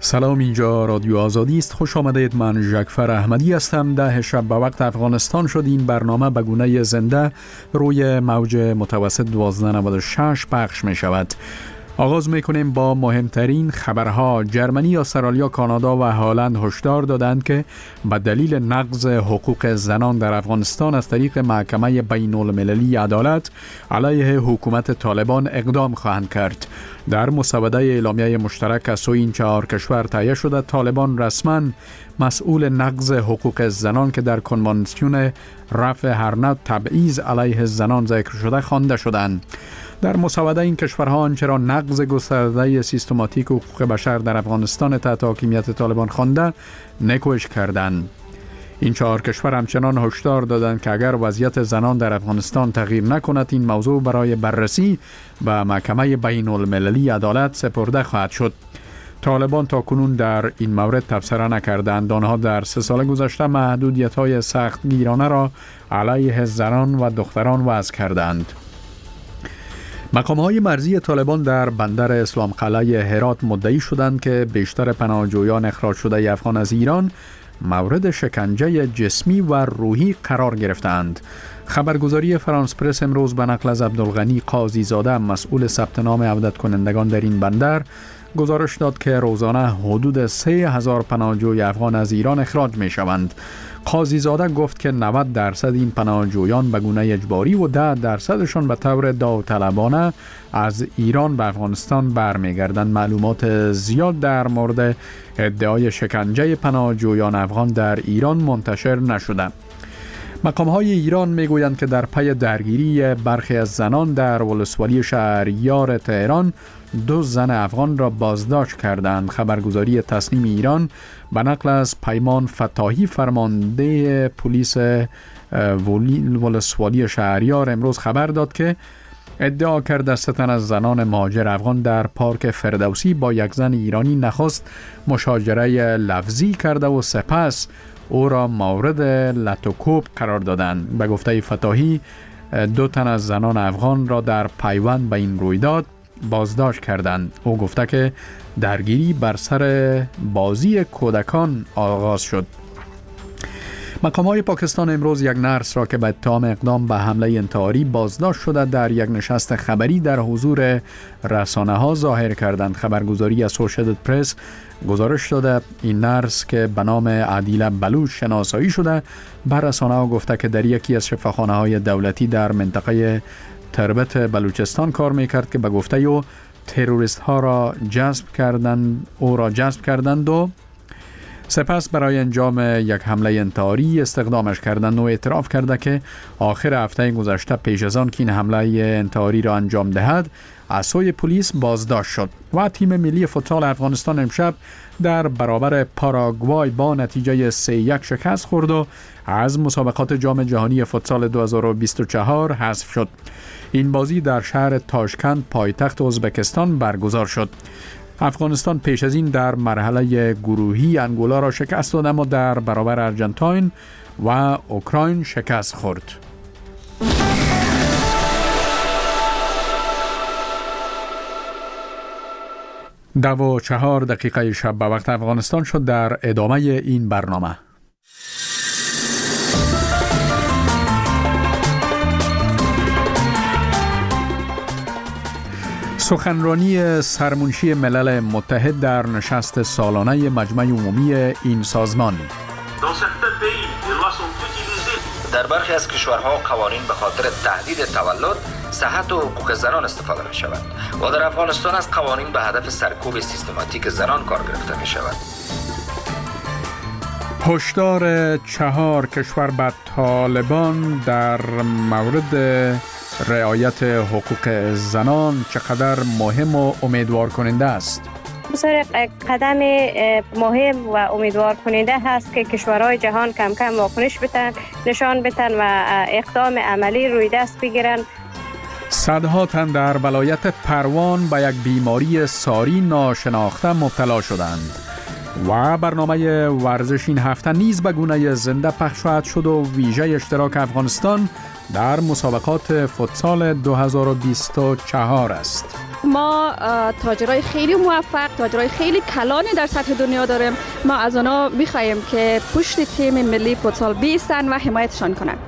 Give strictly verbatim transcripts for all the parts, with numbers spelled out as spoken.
سلام، اینجا رادیو آزادی است. خوش آمدید. من ژکفر احمدی هستم. ده شب به وقت افغانستان شد. این برنامه به گونه زنده روی موج متوسط دوازده نود و شش پخش می شود. آغاز می کنیم با مهمترین خبرها. جرمنی، استرالیا، کانادا و هلند هشدار دادند که به دلیل نقض حقوق زنان در افغانستان از طریق محکمه بین المللی عدالت علیه حکومت طالبان اقدام خواهند کرد. در مسوده اعلامیه مشترک از سوی این چهار کشور تهیه شده، طالبان رسما مسئول نقض حقوق زنان که در کنوانسیون رفع هر نوع تبعیض علیه زنان ذکر شده خوانده شدند. در مسوده این کشورها آنچه را نقض گسترده سیستماتیک حقوق بشر در افغانستان تحت حاکمیت طالبان خوانده نکوش کردند. این چهار کشور همچنان هشدار دادند که اگر وضعیت زنان در افغانستان تغییر نکند، این موضوع برای بررسی به محکمه بین المللی عدالت سپرده خواهد شد. طالبان تا کنون در این مورد تبصره نکردند. آنها در سه سال گذشته محدودیت‌های سختگیرانه را علیه زنان و دختران وضع کردند. مقام‌های مرزی طالبان در بندر اسلام قلعه هرات مدعی شدند که بیشتر پناهجویان اخراج شده افغان از ایران مورد شکنجه جسمی و روحی قرار گرفتند. خبرگزاری فرانس پرس امروز به نقل از عبدالغنی قاضی زاده، مسئول ثبت نام عودت کنندگان در این بندر، گزارش داد که روزانه حدود سه هزار پناهجوی افغان از ایران اخراج می شوند. قاضی زاده گفت که نود درصد این پناهجویان به گونه اجباری و ده درصدشان به طور داوطلبانه از ایران به افغانستان برمیگردند. معلومات زیاد در مورد ادعای شکنجه پناهجویان افغان در ایران منتشر نشده. مقام‌های ایران میگویند که در پی درگیری برخی از زنان در ولسوالی شهریار تهران دو زن افغان را بازداشت کردند. خبرگزاری تسنیم ایران به نقل از پیمان فتاحی، فرمانده پلیس ولسوالی شهریار، امروز خبر داد که ادعا کرد سی تن از زنان مهاجر افغان در پارک فردوسی با یک زن ایرانی نخست مشاجره لفظی کرده و سپس او را مورد لطوکوب قرار دادند. به گفته فتاحی، دو تن از زنان افغان را در پیوند به این رویداد بازداشت کردند. او گفته که درگیری بر سر بازی کودکان آغاز شد. مقام‌های پاکستان امروز یک نرس را که به اتهام اقدام به حمله انتحاری بازداشت شده در یک نشست خبری در حضور رسانه‌ها ظاهر کردند. خبرگزاری اسوشییتد پرس گزارش داده این نرس که به نام عادل بلوچ شناسایی شده بر رسانه‌ها گفته که در یکی از شفاخانه‌های دولتی در منطقه تربت بلوچستان کار میکرد که به گفته او تروریست ها را جذب کردند او را جذب کردند و سپس برای انجام یک حمله انتحاری استخدامش کردند. و اعتراف کرده که آخر هفته گذشته پیش از آن که این حمله انتحاری را انجام دهد از سوی پلیس بازداشت شد. و تیم ملی فوتبال افغانستان امشب در برابر پاراگوای با نتیجه سه یک شکست خورد و از مسابقات جام جهانی فوتسال دو هزار و بیست و چهار حذف شد. این بازی در شهر تاشکند پایتخت ازبکستان برگزار شد. افغانستان پیش از این در مرحله گروهی انگولا را شکست داد، اما در برابر ارژانتین و اوکراین شکست خورد. دو و چهار دقیقه شب به وقت افغانستان شد. در ادامه این برنامه سخنرانی سرمنشی ملل متحد در نشست سالانه مجمع عمومی این سازمان. در برخی از کشورها قوانین به خاطر تهدید تولد، صحت و حقوق زنان استفاده می شود و در افغانستان از قوانین به هدف سرکوب سیستماتیک زنان کار گرفته می شود. هشدار چهار کشور به طالبان در مورد رعایت حقوق زنان چقدر مهم و امیدوار کننده است؟ بسیار قدم مهم و امیدوار کننده هست که کشورهای جهان کم کم واکنش بتن، نشان بتن و اقدام عملی روی دست بگیرن. صدها تن در ولایت پروان به یک بیماری ساری ناشناخته مبتلا شدند. و برنامه ورزش این هفته نیز به گونه زنده پخش خواهد شد و ویژه اشتراک افغانستان در مسابقات فوتسال دو هزار و بیست و چهار است. ما تاجرای خیلی موفق، تاجرای خیلی کلانی در سطح دنیا داریم. ما از اونا می‌خوایم که پشت تیم ملی فوتسال بیستن و حمایتشان کنند.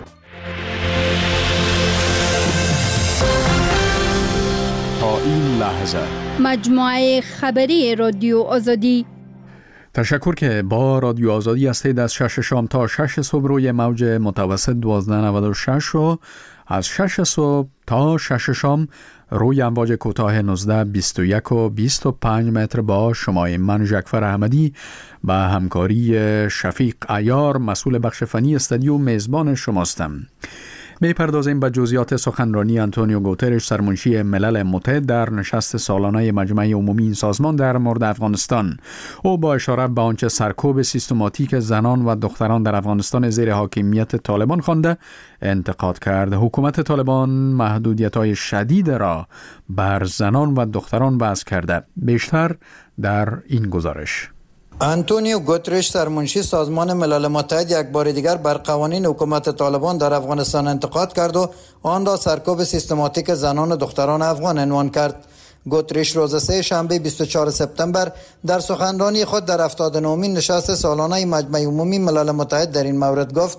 تا این لحظه مجموعه خبری رادیو آزادی. تشکر که با رادیو آزادی هستید. از شش شام تا شش صبح روی موج متوسط دوازده نود و شش و از شش صبح تا شش شام روی امواج کوتاه نوزده بیست و یک و بیست و پنج متر با شمای من ژکفر احمدی و همکاری شفیق عیار مسئول بخش فنی استودیو میزبان شماستم. می‌پردازیم به جزئیات سخنرانی آنتونیو گوترش سرمنشی ملل متحد در نشست سالانه مجمع عمومی این سازمان در مورد افغانستان. او با اشاره به آنچه سرکوب سیستماتیک زنان و دختران در افغانستان زیر حاکمیت طالبان خوانده انتقاد کرد. حکومت طالبان محدودیت‌های شدید را بر زنان و دختران وضع کرده. بیشتر در این گزارش. آنتونیو گوترش سرمنشی سازمان ملل متحد یک بار دیگر بر قوانین حکومت طالبان در افغانستان انتقاد کرد و آن را سرکوب سیستماتیک زنان و دختران افغان عنوان کرد. گوترش روز سه شنبه بیست و چهارم سپتامبر در سخنرانی خود در هفتاد و نهمین نشست سالانه مجمع عمومی ملل متحد در این مورد گفت: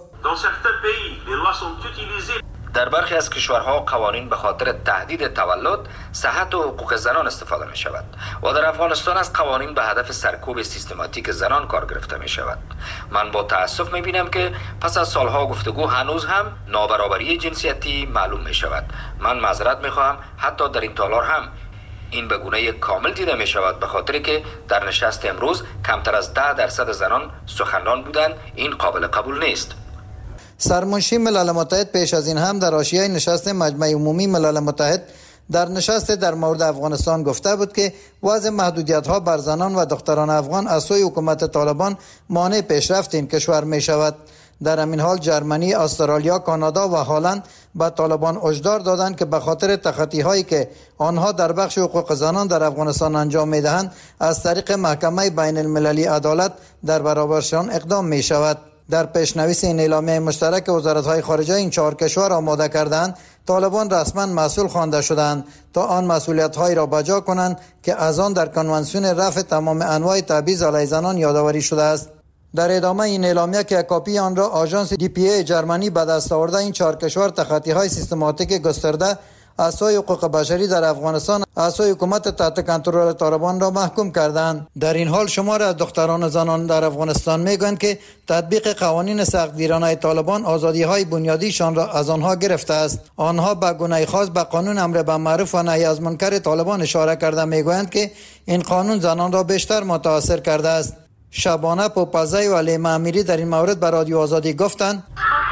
در برخی از کشورها قوانین به خاطر تهدید تولد، صحت و حقوق زنان استفاده می شود و در افغانستان از قوانین به هدف سرکوب سیستماتیک زنان کار گرفته می شود. من با تأسف می بینم که پس از سالها گفتگو هنوز هم نابرابری جنسیتی معلوم می شود. من معذرت می خواهم، حتی در این تالار هم این به گونه کامل دیده می شود، به خاطر که در نشست امروز کمتر از ده درصد زنان سخنران بودند. این قابل قبول نیست. سرمنشی ملل متحد پیش از این هم در حاشیه نشست مجمع عمومی ملل متحد در نشست در مورد افغانستان گفته بود که وضع محدودیت‌ها بر زنان و دختران افغان از سوی حکومت طالبان مانع پیشرفت این کشور می شود. در همین حال جرمنی، استرالیا، کانادا و هلند به طالبان هشدار دادند که به خاطر تخطی‌هایی که آنها در بخش حقوق زنان در افغانستان انجام می‌دهند از طریق محکمه بین المللی عدالت در برابرشان اقدام می شود. در پیشنویس این اعلامیه مشترک وزارت‌های خارجه این چهار کشور آماده کردند طالبان رسما مسئول خوانده شدند تا آن مسئولیت‌هایی را بجا کنند که از آن در کنوانسیون رفع تمام انواع تبعیض علیه زنان یادآوری شده است. در ادامه این اعلامیه که کاپی آن را آژانس دی پی ای جرمنی به دست آورده، این چهار کشور تخطی‌های سیستماتیک گسترده از سوی حقوق بشری در افغانستان از سوی حکومت تحت کنترل طالبان را محکوم کردند. در این حال شمار از دختران و زنان در افغانستان میگویند که تطبیق قوانین سختگیرانه طالبان آزادی‌های بنیادیشان را از آنها گرفته است. آنها به گونه خاص به قانون امر بالمعروف و نهی از منکر طالبان اشاره کرده میگویند که این قانون زنان را بیشتر متاثر کرده است. شبانه پوپزی و علی امیری در این مورد به رادیو آزادی گفتند: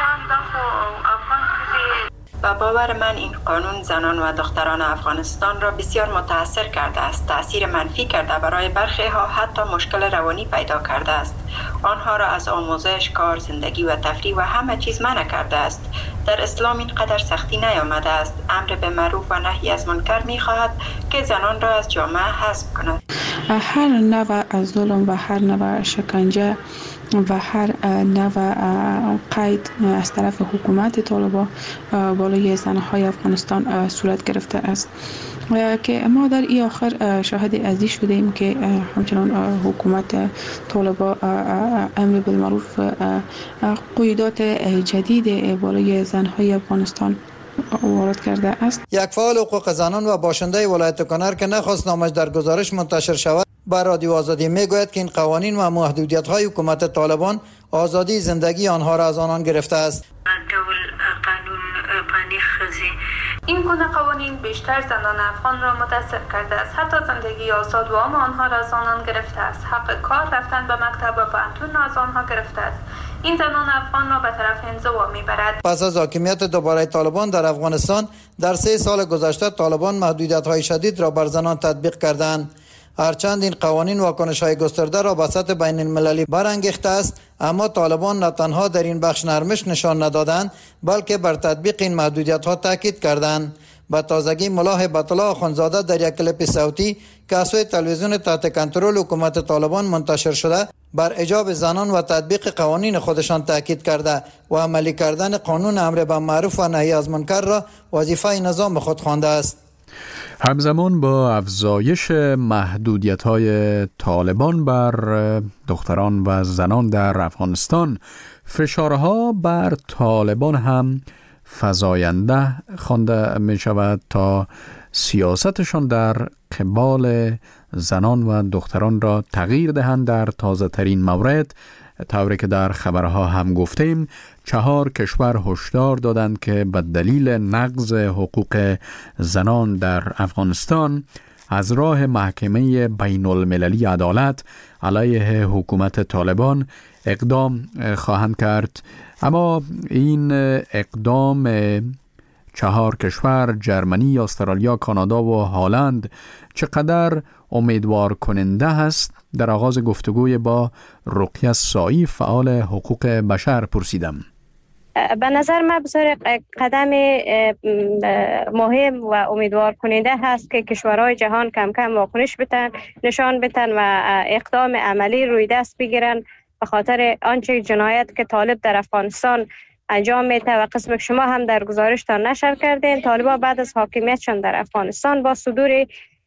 با باور من این قانون زنان و دختران افغانستان را بسیار متاثر کرده است. تأثیر منفی کرده، برای برخی ها حتی مشکل روانی پیدا کرده است. آنها را از آموزش، کار، زندگی و تفریح و همه چیز منع کرده است. در اسلام اینقدر سختی نیامده است. امر به معروف و نهی از منکر می خواهد که زنان را از جامعه حذف کند. هر نوع ظلم و هر نوع شکنجه و هر نوع قید از طرف حکومت طالبان بالای زنهای افغانستان صورت گرفته است که ما در این آخر شاهد ازی شدیم که همچنان حکومت طالبان امر بالمعروف قیودات جدید بالای زنهای افغانستان وارد کرده است. یک فعال حقوق زنان و باشنده ولایت کنر که نخواست نامش در گزارش منتشر شود بر رادیو آزادی میگوید که این قوانین و محدودیت‌های حکومت طالبان آزادی زندگی آنها را از آنان گرفته است. این گونه قوانین بیشتر زنان افغان را متاثر کرده است. حتی زندگی آزاد و عام آنها را از آنان گرفته است. حق کار، رفتن به مکتب و پانتون از آنها گرفته است. این زنان افغان را به طرف انزوا میبرد. پس از حاکمیت دوباره طالبان در افغانستان در سه سال گذشته طالبان محدودیت‌های شدید را بر زنان تطبیق کردند. هرچند این قوانین واکنش‌های گسترده را به سطح بین المللی برانگیخته است، اما طالبان نه تنها در این بخش نرمش نشان ندادند بلکه بر تطبیق این محدودیت‌ها تاکید کردند. با تازگی ملا هیبت الله اخوندزاده در یک کلیپ صوتی که از سوی تلویزیون تحت کنترل حکومت طالبان منتشر شده بر اجاب زنان و تطبیق قوانین خودشان تاکید کرده و عملی کردن قانون امر بالمعروف و نهی از منکر را وظیفه نظام خود خوانده است. همزمان با افزایش محدودیت‌های طالبان بر دختران و زنان در افغانستان، فشارها بر طالبان هم فزاینده خوانده می شود تا سیاستشان در قبال زنان و دختران را تغییر دهند. در تازه ترین مورد، طوری که در خبرها هم گفتیم، چهار کشور هشدار دادند که به دلیل نقض حقوق زنان در افغانستان از راه محکمه بین المللی عدالت علیه حکومت طالبان اقدام خواهند کرد. اما این اقدام چهار کشور، جرمنی، استرالیا، کانادا و هلند، چقدر امیدوار کننده است؟ در آغاز گفتگوی با رقیه سایی، فعال حقوق بشر، پرسیدم. به نظر من بسیار قدم مهم و امیدوار کننده هست که کشورهای جهان کم کم واکنش بتن، نشان بتن و اقدام عملی روی دست بگیرن به خاطر آنچه جنایت که طالب در افغانستان انجام میده. و قسم شما هم در گزارشتان نشر کردین، طالبان بعد از حاکمیتشان در افغانستان با صدور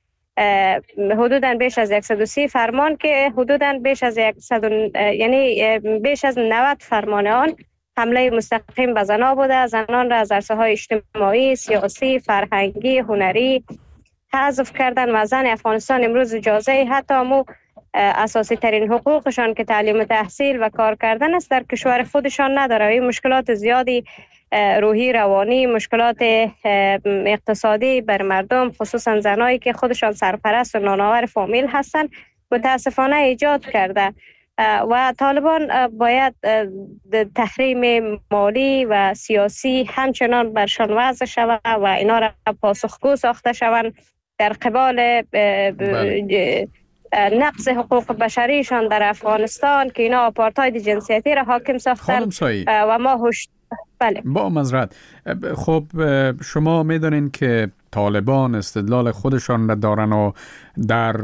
حدوداً بیش از صد و سی فرمان که حدوداً بیش از صد یعنی بیش از نود فرمان آن حمله مستقیم به زنان بوده. زنان را از عرصه‌های اجتماعی، سیاسی، فرهنگی، هنری حذف کردن و زن افغانستان امروز اجازه حتی مو اساسی ترین حقوقشان که تعلیم و تحصیل و کار کردن است در کشور خودشان نداره. این مشکلات زیادی روحی، روانی، مشکلات اقتصادی بر مردم، خصوصا زنایی که خودشان سرپرست و نانآور فامیل هستند، متاسفانه ایجاد کرده. و طالبان باید تحریم مالی و سیاسی همچنان برشان وضع شود و اینا را پاسخگو ساخته شوند در قبال نقض حقوق بشریشان در افغانستان که اینا آپارتاید جنسیتی را حاکم ساختن و ما هوش بله. با معذرت، خب شما میدونین که طالبان استدلال خودشان را دارن و در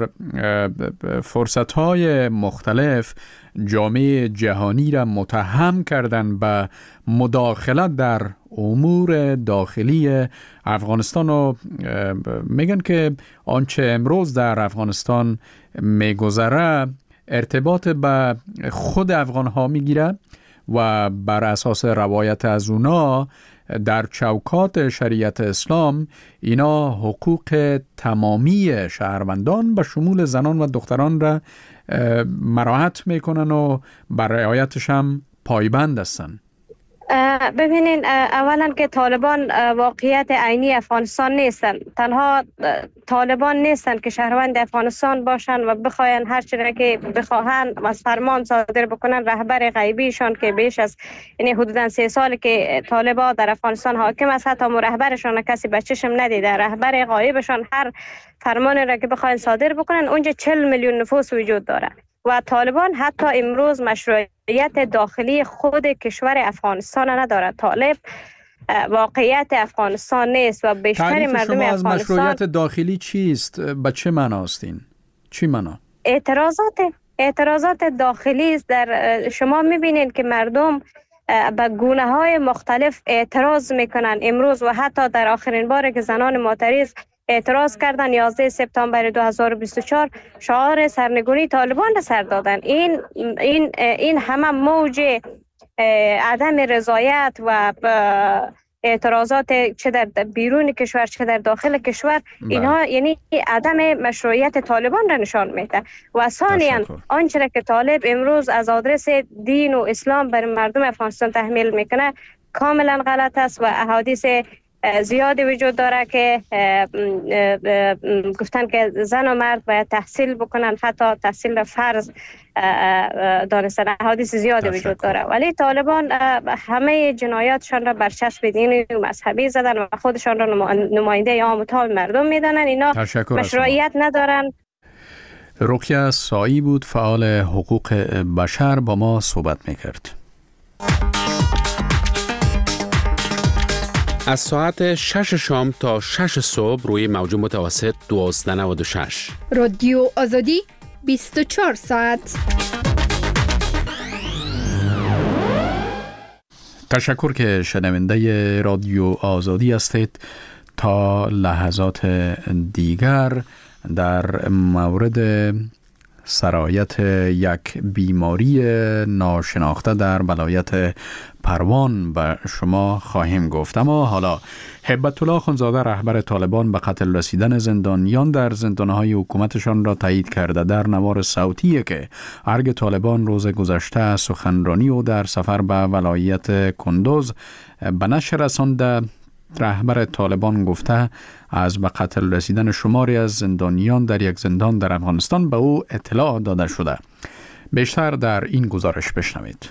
فرصت‌های مختلف جامعه جهانی را متهم کردن به مداخلت در امور داخلی افغانستان و میگن که آنچه امروز در افغانستان میگذره ارتباط به خود افغان‌ها میگیره و بر اساس روایت از اونا در چوکات شریعت اسلام اینا حقوق تمامی شهروندان به شمول زنان و دختران را مراعات میکنن و بر رعایتش هم پایبند هستن. ببینین، اولا که طالبان واقعیت عینی افغانستان نیستن. تنها طالبان نیستن که شهروند افغانستان باشن و بخواین هر چیزی که بخواهن از فرمان صادر بکنن. رهبر غیبیشان که بیش از یعنی حدوداً سه سال که طالبان در افغانستان حاکم است، حتی رهبرشان کسی به چشم ندیده. رهبر غایبشان هر فرمانی را که بخواین صادر بکنن اونجا چهل میلیون نفوس وجود داره و طالبان حتی امروز مشروعیت داخلی خود کشور افغانستان ندارد. طالب واقعیت افغانستان نیست و بیشتر مردم افغانستان. از مشروعیت داخلی چیست؟ به چه معناست این؟ چی معنا؟ اعتراضات اعتراضات داخلی است. در شما میبینید که مردم به گونه های مختلف اعتراض میکنن امروز و حتی در آخرین بار که زنان معترض اعتراض کردن یازده سپتامبر دو هزار و بیست و چهار شعار سرنگونی طالبان را سر دادن. این این این همه موج عدم رضایت و اعتراضات چه در بیرون کشور چه در داخل کشور، اینها یعنی عدم مشروعیت طالبان را نشان میده. و ثانیاً آنچه که طالب امروز از آدرس دین و اسلام بر مردم افغانستان تحمیل میکنه کاملا غلط است و احادیث زیادی وجود داره که گفتن که زن و مرد باید تحصیل بکنن، حتی تحصیل فرض دانستن. احادیث زیادی وجود داره، ولی طالبان همه جنایاتشان را بر چسب دینی و مذهبی زدن و خودشان را نماینده عام و تمام مردم میدانن. اینا مشروعیت ندارن. رقیه سایی بود، فعال حقوق بشر، با ما صحبت میکرد. از ساعت شش شام تا شش صبح روی موج متوسط دوازده نود و شش رادیو آزادی بیست و چهار ساعت. تشکر که شنونده رادیو آزادی هستید. تا لحظات دیگر در مورد سرایت یک بیماری ناشناخته در ولایت پروان به شما خواهیم گفت. اما حالا هبت الله خونزاده رهبر طالبان به قتل رسیدن زندانیان در زندانهای حکومتشان را تایید کرده. در نوار صوتیه که ارگ طالبان روز گذشته سخنرانی او در سفر به ولایت کندوز به نشر رسانده، رهبر طالبان گفته از به قتل رسیدن شماری از زندانیان در یک زندان در افغانستان به او اطلاع داده شده. بیشتر در این گزارش بشنوید.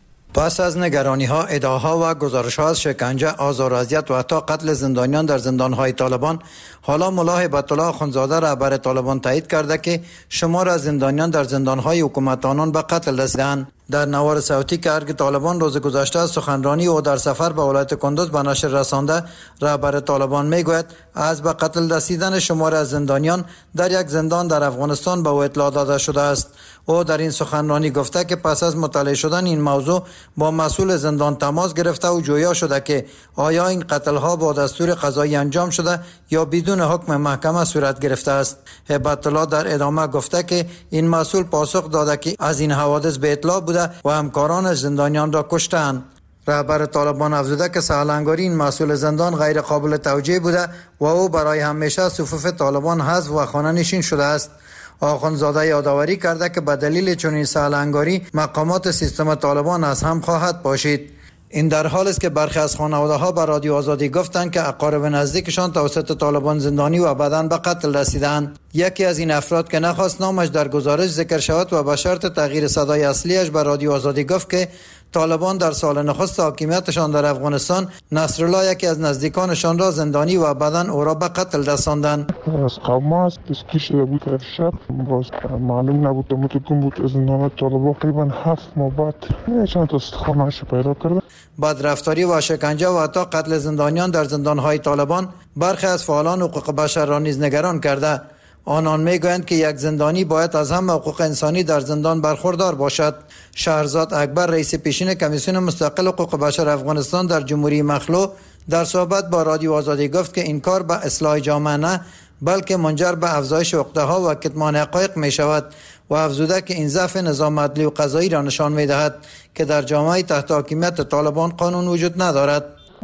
پس از نگرانی ها، ادعاها و گزارش ها از شکنجه، آزار و اذیت و حتی قتل زندانیان در زندان های طالبان، حالا ملا هبت الله خونزاده رهبر طالبان تایید کرده که شمار از زندانیان در زندان های حکومت آنان به قتل رسیدند. در نوار صوتی که ارگ طالبان روز گذشته سخنرانی او در سفر به ولایت کندوز به نشر رسانده، رهبر طالبان میگوید از به قتل رسیدن شمار از زندانیان در یک زندان در افغانستان به او اطلاع داده شده است. او در این سخنرانی گفته که پس از مطالعه شدن این موضوع با مسئول زندان تماس گرفته و جویا شده که آیا این قتل ها با دستور قضایی انجام شده یا بدون حکم محکمه صورت گرفته است. هبت الله در ادامه گفته که این مسئول پاسخ داده که از این حوادث به اطلاع بوده و همکاران زندانیان را کشتند. رهبر طالبان افزوده که سهلنگاری این مسئول زندان غیر قابل توجیه بوده و او برای همیشه صفوف طالبان حذف و خانه نشین شده است. آخوندزاده یادآوری کرده که به دلیل چنین سهلنگاری مقامات سیستم طالبان از هم خواهد پاشید. این در حال است که برخی از خانواده ها به رادیو آزادی گفتند که اقارب نزدیکشان توسط طالبان زندانی و بعداً به قتل رسیدند. یکی از این افراد که نخواست نامش در گزارش ذکر شود و به شرط تغییر صدای اصلیش به رادیو آزادی گفت که طالبان در سال نخست حاکمیتشان در افغانستان نصرالله یکی از نزدیکانشان را زندانی و بعداً او را به قتل رساندند. از قوماس دستگیر شده بود در شب، باز معلوم نبود متکم بود از زندان طالبان تقریبا هفت ماه بعد چند تا استخوانش پیدا کرده. بدرفتاری و شکنجه و حتی قتل زندانیان در زندانهای طالبان برخی از فعالان حقوق بشر را نیز نگران کرده. آنان میگویند که یک زندانی باید از همه حقوق انسانی در زندان برخوردار باشد. شهرزاد اکبر رئیس پیشین کمیسیون مستقل حقوق بشر افغانستان در جمهوری مخلوع در صحبت با رادیو آزادی گفت که این کار به اصلاح جامعه نه بلکه منجر به افزایش عقده‌ها و کتمان حقایق می شود و افزوده که این ضعف نظام عدلی و قضایی را نشان می دهد که در جامعه تحت حاکمیت طالبان قانون وجود ندارد.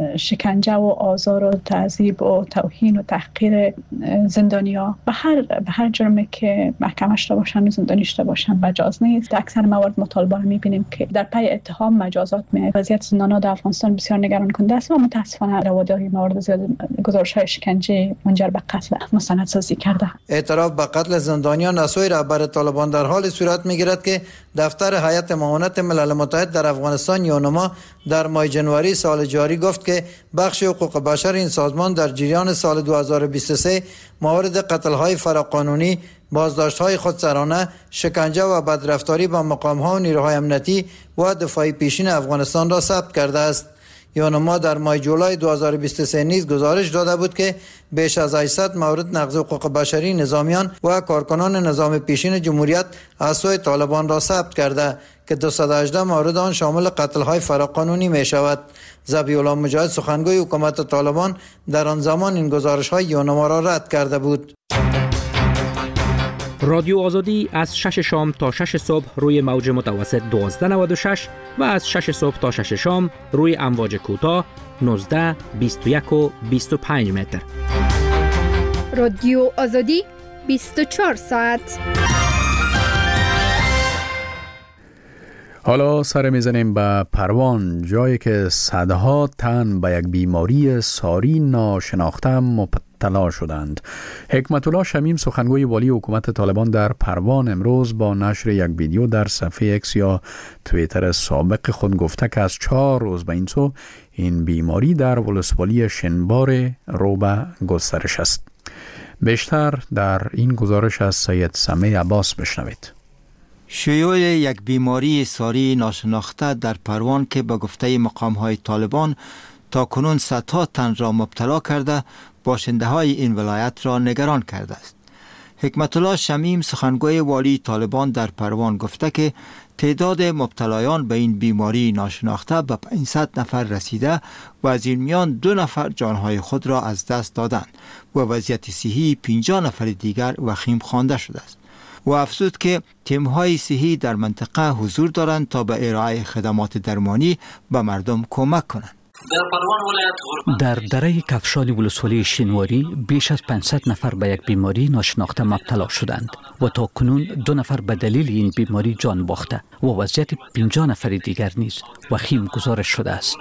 شکنجه و آزار و تعذیب و توهین و تحقیر زندانیا به هر به هر جرمی که محکمش را باشن و زندانیش را باشن مجاز نیست. اکثر موارد مطالبه را می‌بینیم که در پی اتهام مجازات میاد. وضعیت زندان‌ها در افغانستان بسیار نگران کننده است و متاسفانه رواداری موارد زیاد گزارش‌های شکنجه منجر به قتل مستندسازی کرده. اعتراف به قتل زندانیان از سوی رهبر طالبان در حال صورت می‌گیرد که دفتر هیئت معاونت ملل متحد در افغانستان یونما در ماه جنوری سال جاری گفت که بخش حقوق بشر این سازمان در جریان سال دو هزار و بیست و سه موارد قتل‌های فراقانونی، بازداشت‌های خودسرانه، شکنجه و بدرفتاری با مقام‌ها و نیروهای امنیتی و دفاعی پیشین افغانستان را ثبت کرده است. یونما در ماه جولای دو هزار و بیست و سه نیز گزارش داده بود که بیش از هشتصد مورد نقض حقوق بشری نظامیان و کارکنان نظام پیشین جمهوریت از سوی طالبان را ثبت کرده که دویست و هجده مورد آن شامل قتل‌های فراقانونی می شود. ذبیح الله مجاهد سخنگوی حکومت طالبان در آن زمان این گزارش‌های یونما را رد کرده بود. رادیو آزادی از شش شام تا شش صبح روی موج متوسط دوازده نود و شش و از شش صبح تا شش شام روی امواج کوتاه نوزده، بیست و یک و بیست و پنج متر. رادیو آزادی بیست و چهار ساعت. حالا سر میزنیم به پروان، جایی که صدها تن به یک بیماری ساری ناشناخته مبتلا شدند. حکمت الله شمیم سخنگوی والی حکومت طالبان در پروان امروز با نشر یک ویدیو در صفحه اکس یا توییتر سابق خود گفته که از چهار روز به این سو این بیماری در ولسوالی شنبار رو به گسترش است. بیشتر در این گزارش از سید سمیع عباس بشنوید. شیوع یک بیماری ساری ناشناخته در پروان که به گفته مقام‌های طالبان تا کنون صدها تن را مبتلا کرده، باشنده های این ولایت را نگران کرده است. حکمت الله شمیم سخنگوی والی طالبان در پروان گفته که تعداد مبتلایان به این بیماری ناشناخته به پانصد نفر رسیده و از این میان دو نفر جانهای خود را از دست دادند و وضعیت صحی پنجاه نفر دیگر وخیم خوانده شده است. و افزود که تیم‌های صحی در منطقه حضور دارند تا به ارائه خدمات درمانی به مردم کمک کنند. در دره کفشال ولسوالی شینواری بیش از پانصد نفر به یک بیماری ناشناخته مبتلا شدند و تا کنون دو نفر به دلیل این بیماری جان باخته و وضعیت پنجاه نفر دیگر نیز وخیم گزارش شده است.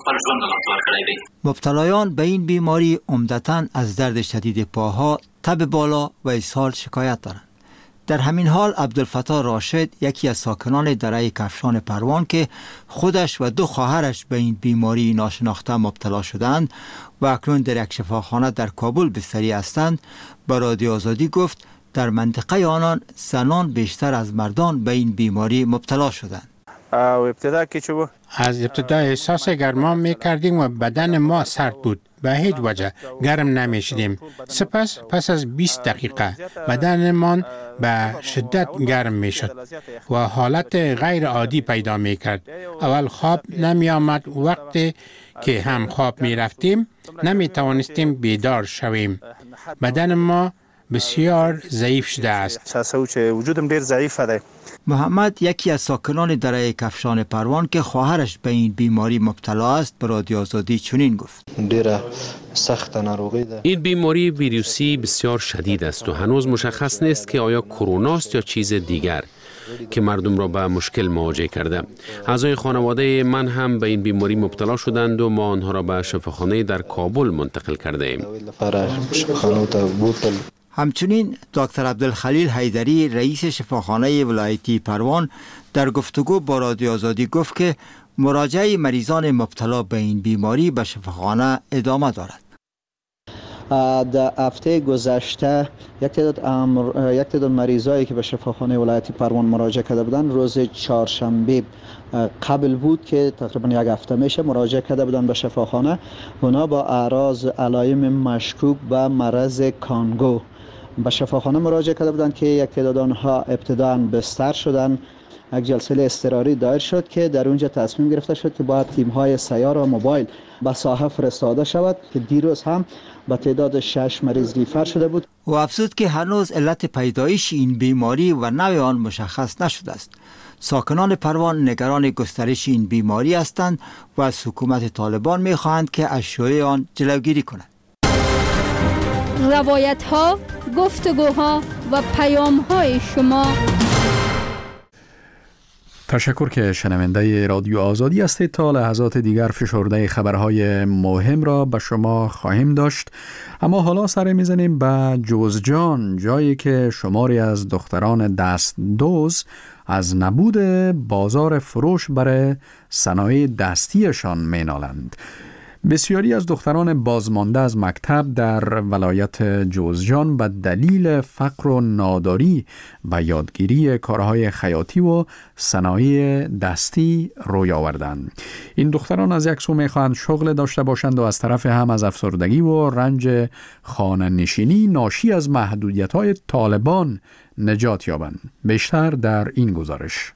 مبتلایان به این بیماری عمدتاً از درد شدید پاها، تب بالا و اسهال شکایت دارند. در همین حال عبدالفتاح راشد، یکی از ساکنان دره کفشان پروان که خودش و دو خواهرش به این بیماری ناشناخته مبتلا شدند و اکنون در یک شفاخانه در کابل بستری هستند، به رادیو آزادی گفت در منطقه آنان زنان بیشتر از مردان به این بیماری مبتلا شدند. ابتدا که چه بود؟ از ابتدا احساس گرما می کردیم و بدن ما سرد بود. به هیچ وجه گرم نمیشدیم. سپس پس از بیست دقیقه بدنمان به شدت گرم میشد و حالت غیر عادی پیدا می کرد. اول خواب نمی آمد. وقتی که هم خواب می رفتیم نمی توانستیم بیدار شویم. بدن ما بسیار ضعیف شده است. وجودم ډیر ضعیف ده. محمد، یکی از ساکنان دره کفشان پروان که خواهرش به این بیماری مبتلا است، به رادیو آزادی چنین گفت: ډیره سخت ناروغی ده. این بیماری ویروسی بسیار شدید است و هنوز مشخص نیست که آیا کرونا است یا چیز دیگر که مردم را به مشکل مواجه کرده. اعضای خانواده من هم به این بیماری مبتلا شدند و ما آنها را به شفاخانه در کابل منتقل کرده ایم. همچنین دکتر عبدالخلیل حیدری، رئیس شفاخانه ولایتی پروان، در گفتگو با رادیو آزادی گفت که مراجعه مریضان مبتلا به این بیماری به شفاخانه ادامه دارد. در هفته گذشته یک تعداد امر... یک تعداد مریضایی که به شفاخانه ولایتی پروان مراجعه کرده بودند، روز چهارشنبه قبل بود که تقریبا یک هفته میشه مراجعه کرده بودند به شفاخانه. اونا با اعراض علائم مشکوک به مرض کانگو به شفاخانه مراجعه کرده بودند که یک تعداد آنها ابتداً بستر شدند. یک جلسه اضطراری دایر شد که در اونجا تصمیم گرفته شد که باید تیم‌های سیار و موبایل به ساحه فرستاده شود که دیروز هم به تعداد شش مریض ریفر شده بود. و افزود که هنوز علت پیدایش این بیماری و نوع آن مشخص نشده است. ساکنان پروان نگران گسترش این بیماری هستند و از حکومت طالبان می‌خواهند که از شیوع آن جلوگیری کند. روایت‌ها، گفتگوها و پیام‌های شما. تشکر که شنونده رادیو آزادی هستید. تا لحظات دیگر فشرده خبرهای مهم را به شما خواهیم داشت، اما حالا سر میزنیم به جوزجان، جایی که شماری از دختران دست دوز از نبود بازار فروش برای صنایع دستیشان مینالند. بسیاری از دختران بازمانده از مکتب در ولایت جوزجان به دلیل فقر و ناداری به یادگیری کارهای خیاطی و صنایع دستی روی آوردند. این دختران از یک سو میخواهند شغل داشته باشند و از طرف هم از افسردگی و رنج خانه نشینی ناشی از محدودیت‌های طالبان نجات یابند. بیشتر در این گزارش.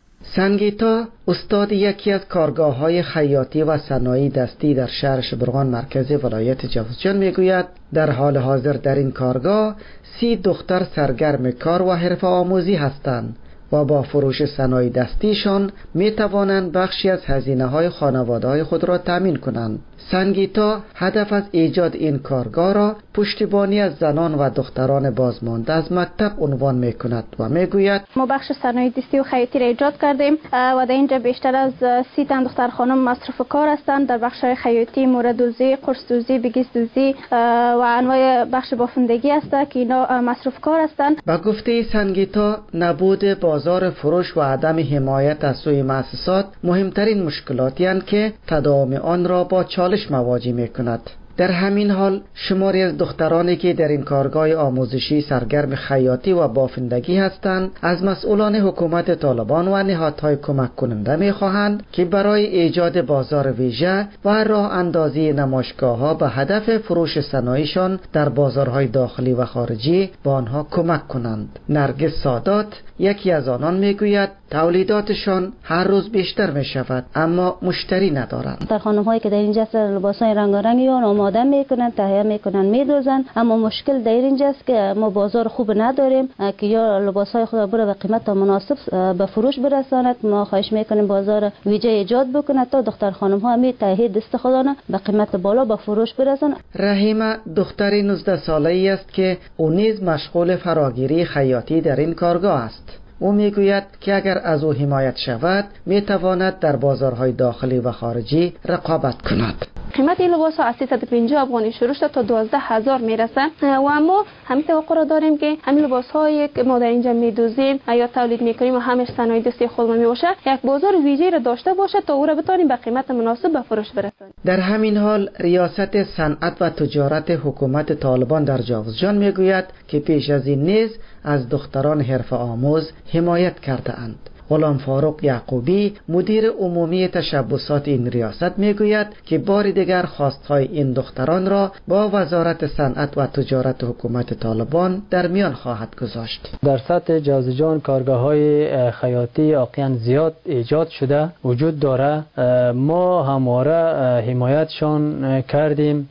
سنگیتا، استاد یکی از کارگاه‌های خیاطی و صنایع دستی در شهر شبرغان مرکز ولایت جوزجان میگوید در حال حاضر در این کارگاه سی دختر سرگرم کار و حرفه آموزی هستند و با فروش صنایع دستیشان می توانند بخشی از هزینه‌های خانواده‌های خود را تامین کنند. سنگیتا هدف از ایجاد این کارگاه را پشتیبانی از زنان و دختران بازمانده از مکتب عنوان می کند و می گوید ما بخش صنایع دستی و خیاطی را ایجاد کردیم و در اینجا بیشتر از سی تن دختر خانم مصرف کار هستند در بخش خیاطی، موردوزی، قرصدوزی، بگیسدوزی و انواع بخش بافندگی است که اینا مصرف کار هستند. با گفته سنگیتا، نبود بازار فروش و عدم حمایت از سوی مؤسسات مهمترین مشکلاتی هستند که تداوم آن را با چالش مواجه می کند. در همین حال شماری از دخترانی که در این کارگاه آموزشی سرگرم خیاطی و بافندگی هستند از مسئولان حکومت طالبان و نهادهای کمک کننده می خواهند که برای ایجاد بازار ویژه و راه اندازی نمایشگاه‌ها به هدف فروش صنایعشان در بازارهای داخلی و خارجی با آنها کمک کنند. نرگس سادات، یکی از آنان، می گوید تولیداتشان هر روز بیشتر می شود اما مشتری ندارند. در خانم هایی که در اینجا لباسای رنگارنگی یا آماده میکنن، تهیه میکنن، میدوزن، اما مشکل در اینجاست که ما بازار خوب نداریم که یا لباسای خود بره به قیمت مناسب به فروش برساند. ما خواهش میکنیم بازار ویژه ایجاد بکنه تا دختر خانم ها می تهیه دست خودانه به قیمت بالا به فروش برسانه. رحیمه دختری نوزده ساله ای است که او نیز مشغول فراگیری خیاطی در این کارگاه است. او میگوید که اگر از او حمایت شود میتواند در بازارهای داخلی و خارجی رقابت کند. قیمت این لباس ها از سیصد و پنجاه افغانی شروع شده تا دوازده هزار میرسه و اما همین توقع را داریم که همین لباس هایی که ما در اینجا میدوزیم یا تولید میکنیم و همش صنایع دستی خودمون میباشه یک بازار ویژه‌ای را داشته باشه تا او را بتونیم به قیمت مناسب به فروش برسانیم. در همین حال ریاست صنعت و تجارت حکومت طالبان در جاوزجان میگوید که پیش از این نیز از دختران حرفه آموز حمایت کرده اند. غلام فاروق یعقوبی مدیر عمومی تشبسات این ریاست میگوید که بار دیگر خواستهای این دختران را با وزارت صنعت و تجارت حکومت طالبان در میان خواهد گذاشت. در سطح جوزجان کارگاه‌های خیاطی واقعا زیاد ایجاد شده وجود داره. ما همواره حمایتشان کردیم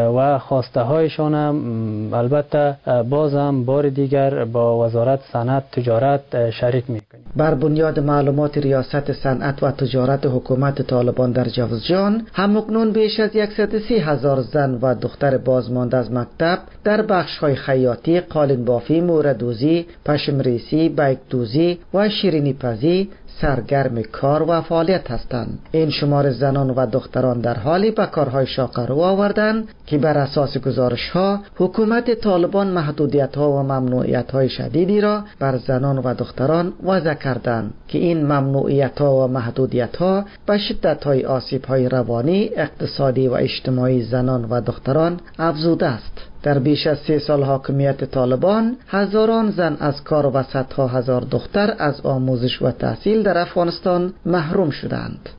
و خواسته هایشان هم البته بازم بار دیگر با وزارت صنعت تجارت شریک میکنیم. بر بنیاد معلومات ریاست صنعت و تجارت حکومت طالبان در جوزجان همکنون بیش از صد و سی هزار زن و دختر بازمانده از مکتب در بخش‌های خیاطی، قالین بافی، موردوزی، پشمریسی، بیکدوزی و شیرینی پزی سرگرم کار و فعالیت هستند. این شمار زنان و دختران در حالی به کارهای شاق رو آوردند که بر اساس گزارش ها حکومت طالبان محدودیت ها و ممنوعیت های شدیدی را بر زنان و دختران وضع کردند که این ممنوعیت ها و محدودیت ها به شدت های آسیب های روانی، اقتصادی و اجتماعی زنان و دختران افزوده است. در بیش از سه سال حاکمیت طالبان هزاران زن از کار و صدها هزار دختر از آموزش و تحصیل در افغانستان محروم شدند.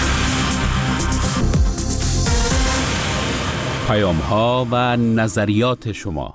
پیام ها و نظریات شما.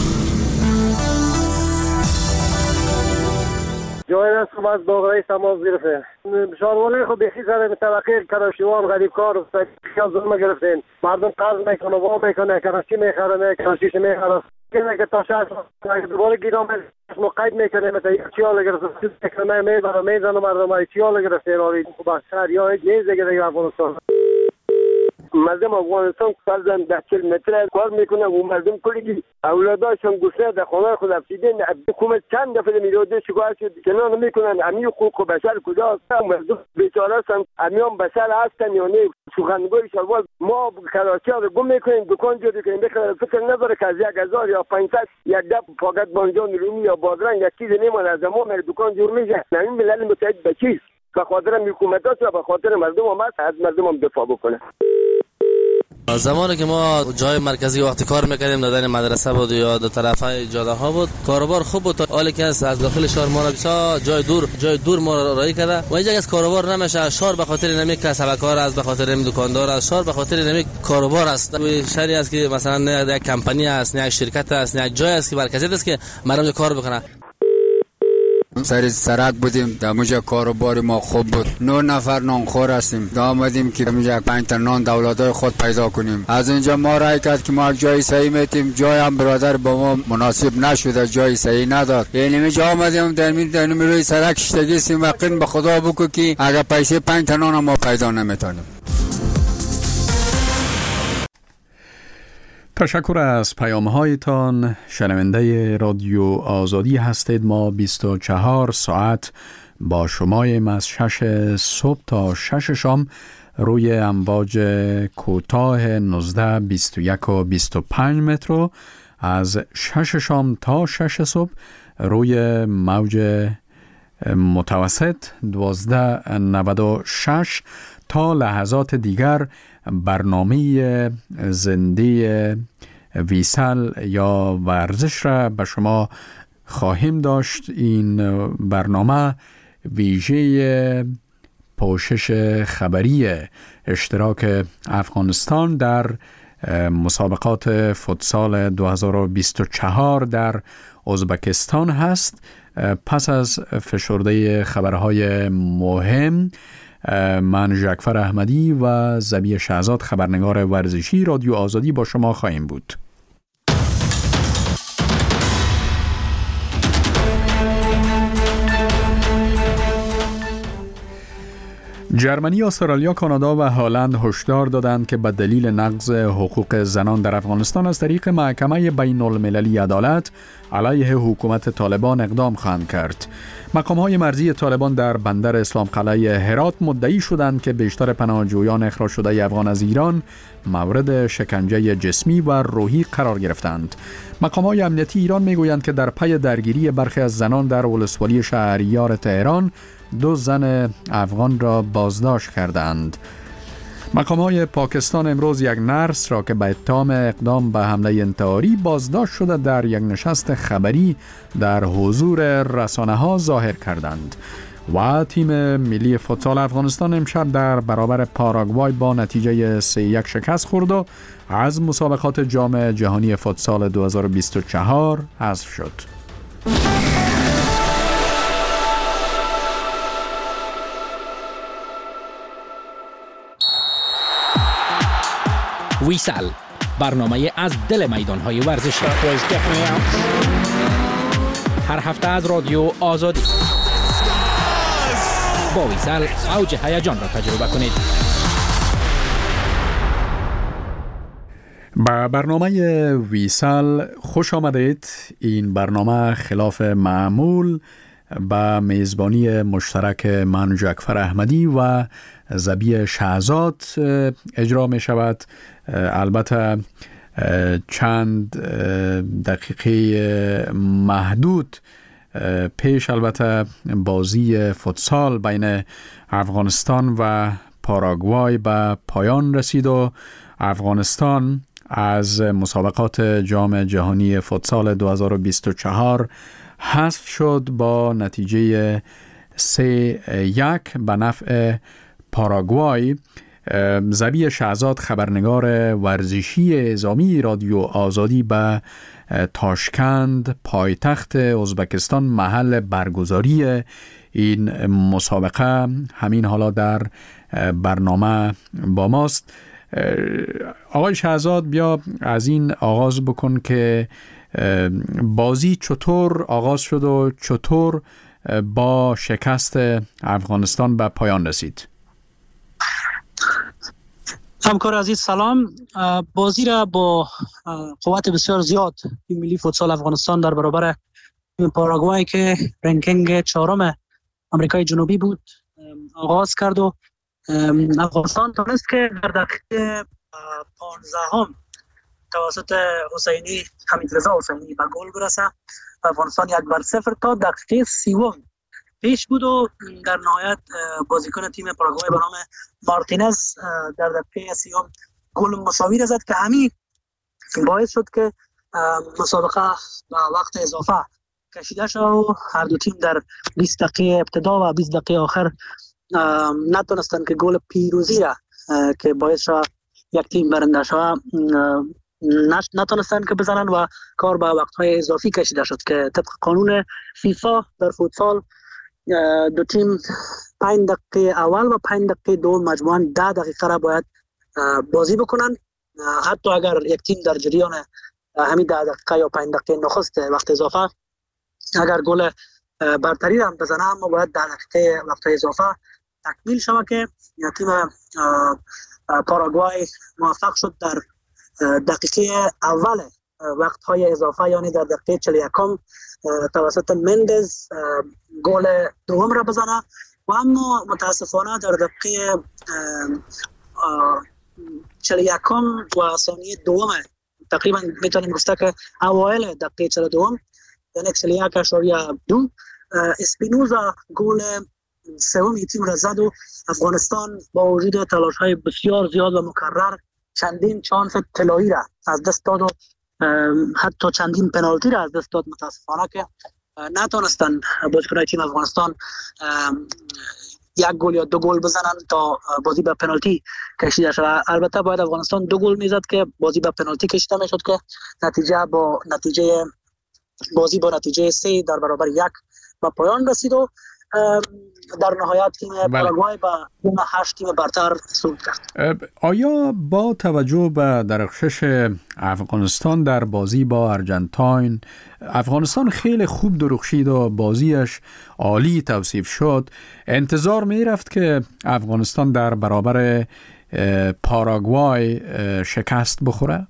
جای است که از دوغرای سماز گرفته شاروانه خود بخی سر طبقه کراشیوان غریب کار و خیال ظلم گرفتین. مردم قرض میکنه و میکنه کراشی میخره کراشیش میخره کنه که تا شهر دوباره گیرام مقید میکنه مثلا یک چیال گرفته میکنه میبره میزنه مردم های چیال گرفته راری خوب است شهر یا یک نیز دیگه افغانستان. مردم افغانستان فرزن ده چل متر کار میکنه و مردم کلی اولاداشون گسله در خانه خود افسیدین. حکومت چند دفعه میراده شکایت شد کنار نمیکنن. امی حقوق بشر کجاست؟ مردم بیچاره هستن. امیان بشر هستن یا نه؟ سخنگوی شلوار ما کراچی رو گم میکنیم دکان جوری کنیم بخره فکر نداره که از یک هزار یا پانصد یک دب فقط بانجان رومی یا بادرنگ یک چیز نمیمونه از ما میره دکان جور میشه. نمی ملل متحد به چیز به خاطر حکومت هست و به خاطر مردم هم هست از مردم هم دفاع بکنه. زمانی که ما جای مرکزی وقتی کار میکردیم در مدرسه بود یا در طرف های جاده ها بود کاروبار خوب بود. حالی که از داخل شهر ما را جای دور جای دور ما را رای کرده و اینجا از کاروبار نمیشه. شهر به خاطر نمی کسبکار است، به خاطر نمی دکاندار است، شهر به خاطر نمی کاروبار است. شهری است که مثلا نه یک کمپانی است، نه یک شرکت است، نه یک جای است که مرکزی است که مردم کار بکنه. سر سرک بودیم در موجه کاروبار ما خوب بود. نه نفر نانخور هستیم. دا آمدیم که موجه پنج تا نان دولتای خود پیدا کنیم. از اینجا ما رای کرد که ما جای صحیح میتیم. جای هم برادر با ما مناسب نشده، جای صحیح نداد. یعنی میجا آمدیم در می در روی سرک شتگیسیم و قین به خدا بگو که اگر پیسه پنج تا نان ما پیدا نمیتونیم. تشکر از پیام هایتان. شنونده رادیو آزادی هستید. ما بیست و چهار ساعت با شماییم از شش صبح تا شش شام روی امواج کوتاه نوزده، بیست و یک و بیست و پنج متر، از شش شام تا شش صبح روی موج متوسط دوازده نود و شش. تا لحظات دیگر برنامه زنده ویسل یا ورزش را به شما خواهیم داشت. این برنامه ویژه پوشش خبری اشتراک افغانستان در مسابقات فوتسال دو هزار و بیست و چهار در ازبکستان هست. پس از فشرده خبرهای مهم، من ژکفر احمدی و زبی شهزاد خبرنگار ورزشی رادیو آزادی با شما خواهیم بود. جرمنی، استرالیا، کانادا و هلند هشدار دادند که به دلیل نقض حقوق زنان در افغانستان از طریق محکمه بین المللی عدالت علیه حکومت طالبان اقدام خواهند کرد. مقام‌های مرزی طالبان در بندر اسلام قلعه هرات مدعی شدند که بیشتر پناهجویان اخراج شده افغان از ایران مورد شکنجه جسمی و روحی قرار گرفتند. مقام‌های امنیتی ایران میگویند که در پی درگیری برخی از زنان در ولسوالی شهریار تهران دو زن افغان را بازداشت کردند. مقام‌های پاکستان امروز یک نرس را که به اتهام اقدام به حمله انتحاری بازداشت شده در یک نشست خبری در حضور رسانه‌ها ظاهر کردند. و تیم ملی فوتسال افغانستان امشب در برابر پاراگوای با نتیجه سه یک شکست خورد و از مسابقات جام جهانی فوتسال دو هزار و بیست و چهار حذف شد. ویسال، برنامه از دل میدان‌های ورزشی، هر هفته از رادیو آزادی. با ویسال اوج هیجان را تجربه کنید. با برنامه ویسال خوش آمدید. این برنامه خلاف معمول با میزبانی مشترک من ژکفر احمدی و زبی شهزاد اجرا می شود. البته چند دقیقه محدود پیش البته بازی فوتسال بین افغانستان و پاراگوای به پایان رسید و افغانستان از مسابقات جام جهانی فوتسال دو هزار و بیست و چهار حذف شد با نتیجه سه یک به نفع پاراگوای. زبی شهزاد خبرنگار ورزشی اعزامی رادیو آزادی به تاشکند پایتخت ازبکستان محل برگزاری این مسابقه همین حالا در برنامه با ماست. آقای شهزاد، بیا از این آغاز بکن که بازی چطور آغاز شد و چطور با شکست افغانستان به پایان رسید؟ همکار عزیز سلام. بازی را با قوت بسیار زیاد تیم ملی فوتسال افغانستان در برابر تیم پاراگوای که رنکینگ چهارم آمریکای جنوبی بود آغاز کرد و افغانستان تونست که در دقیقه پانزدهم توسط حسینی حمیدرضا حسینی به گل برسه. افغانستان یک بر صفر تا دقیقه سیوم پیش بود و در نهایت بازیکن تیم پاراگوای به نام مارتینز در دقیقه سیوم گل مساوی را زد که همین باعث شد که مسابقه به وقت اضافه کشیده شد و هر دو تیم در بیست دقیقه ابتدا و بیست دقیقه آخر نتونستن که گل پیروزی را که باعث شد یک تیم برنده شد نتونستن که بزنن و کار به وقت‌های اضافی کشیده شد که طبق قانون فیفا در فوتسال دو تیم پنج دقیقه اول و پنج دقیقه دوم مجموعاً ده دقیقه را باید بازی بکنن. حتی اگر یک تیم در جریان همین ده دقیقه یا پنج دقیقه نخست وقت اضافه اگر گل برتری را بزنه، اما باید ده دقیقه وقت اضافه تکمیل شود که تیم پاراگوای موفق شد در دقیقه اول وقت‌های اضافه یعنی در دقیقه چهل و یکم توسط مندز گل دوم را بزنه و اما متاسفانه در دقیقه چهل و یکم و ثانیه دوم تقریبا میتونیم گفته که اوایل دقیقه چهل و دوم یعنی چهل و یک اشاریه دو اسپینوزا گل سوم تیم را زد و افغانستان با وجود تلاش‌های بسیار زیاد و مکرر چندین چانس طلایی را از دست داد و حتی چندین پنالتی را از دست داد متاسفانه که نتونستن بازیکنان تیم افغانستان یک گل یا دو گل بزنن تا بازی به پنالتی کشیده شد. البته باید افغانستان دو گل میزد که بازی به پنالتی کشیده میشد که نتیجه با نتیجه بازی با نتیجه سه در برابر یک به پایان رسید و در نهایت تیم پاراگوای به تیم هشت تیم برتر صعود کرد. آیا با توجه به درخشش افغانستان در بازی با ارژانتین، افغانستان خیلی خوب درخشید و بازیش عالی توصیف شد، انتظار می رفت که افغانستان در برابر پاراگوای شکست بخوره؟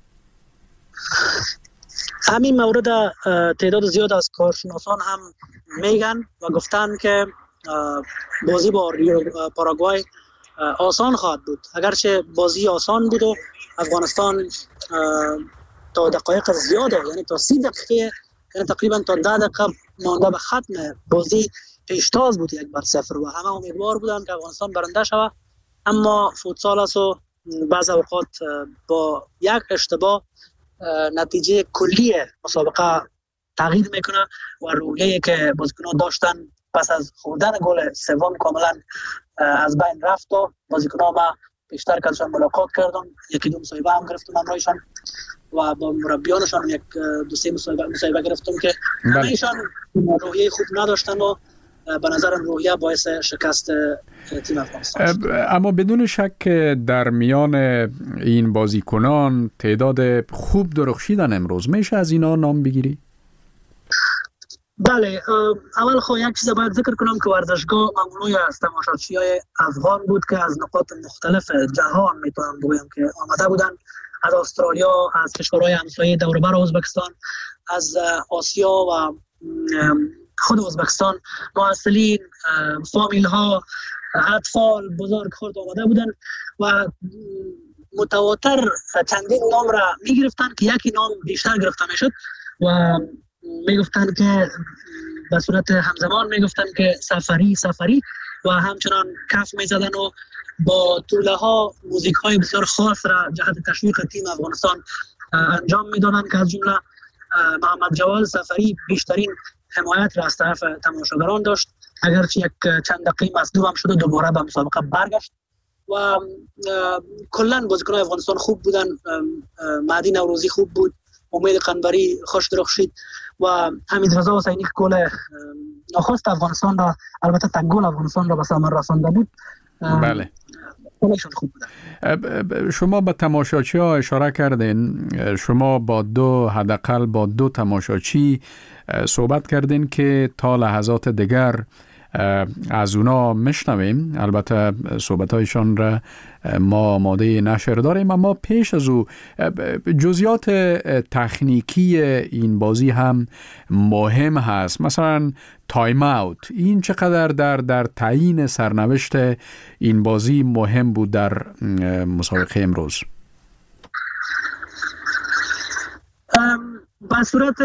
همین مورد تعداد زیاد از کارشناسان هم میگن و گفتن که بازی با پاراگوای آسان خواهد بود. اگرچه بازی آسان بود و افغانستان تا دقایق زیاده، یعنی تا سی دقیقه، یعنی تقریبا تا ده دقیقه مانده به ختم بازی پیشتاز بود یک بر صفر و همه امیدوار بودن که افغانستان برنده شود، اما فوتسال است و بعض اوقات با یک اشتباه نتیجه کلی مسابقه تغییر میکنه و روحیه‌ای که بازیکنان داشتن پس از خوردن گل سوم کاملا از بین رفت و بازیکنان ما بیشتر کلشان ملاقات کردم، یکی دو مصاحبه هم گرفتم همراهشان و با مربیانشان یک دو سه مصاحبه مصاحبه گرفتم که همه‌شان روحیه خوب نداشتن و به نظرم روحیه باعث شکست تیم افغانستان. اما بدون شک در میان این بازیکنان تعداد خوب درخشیدن امروز، میشه از اینا نام بگیری؟ بله، اول خو یک چیز باید ذکر کنم که ورزشگاه مملوی از تماشاچیای افغان بود که از نقاط مختلف جهان میتونم بگویم که آمده بودن، از استرالیا، از کشورهای همسایه دور و بر ازبکستان، از آسیا و خود ازبکستان، مواصلین، فامیل ها، اطفال، بزرگ خرد آمده بودن و متواتر چندین نام را می گرفتن که یکی نام بیشتر گرفته می شد و می گفتن که به صورت همزمان می گفتن که سفری سفری و همچنان کف می زدن و با طوله ها موزیک های بسیار خاص را جهت تشویق تیم افغانستان انجام می دادن که از جمله محمد جواد سفری بیشترین حمایت را از طرف تماشاگران داشت، اگرچه یک چند دقیقه مصدوم هم شد و دوباره به مسابقه برگشت و کلا بازیکنان افغانستان خوب بودن. مهدی نوروزی خوب بود، امید قنبری خوش درخشید و حمید رضا حسینی گل نخست افغانستان را، البته تک گل افغانستان را به ثمر رسانده بود. بله. شما به تماشاچی ها اشاره کردین، شما با دو حداقل با دو تماشاچی صحبت کردین که تا لحظات دیگر از اونا میشنویم، البته صحبت هایشان را ما آماده نشر داریم، اما پیش از او جزئیات تکنیکی این بازی هم مهم هست، مثلا تایم اوت، این چقدر در در تعیین سرنوشت این بازی مهم بود در مسابقه امروز؟ به صورت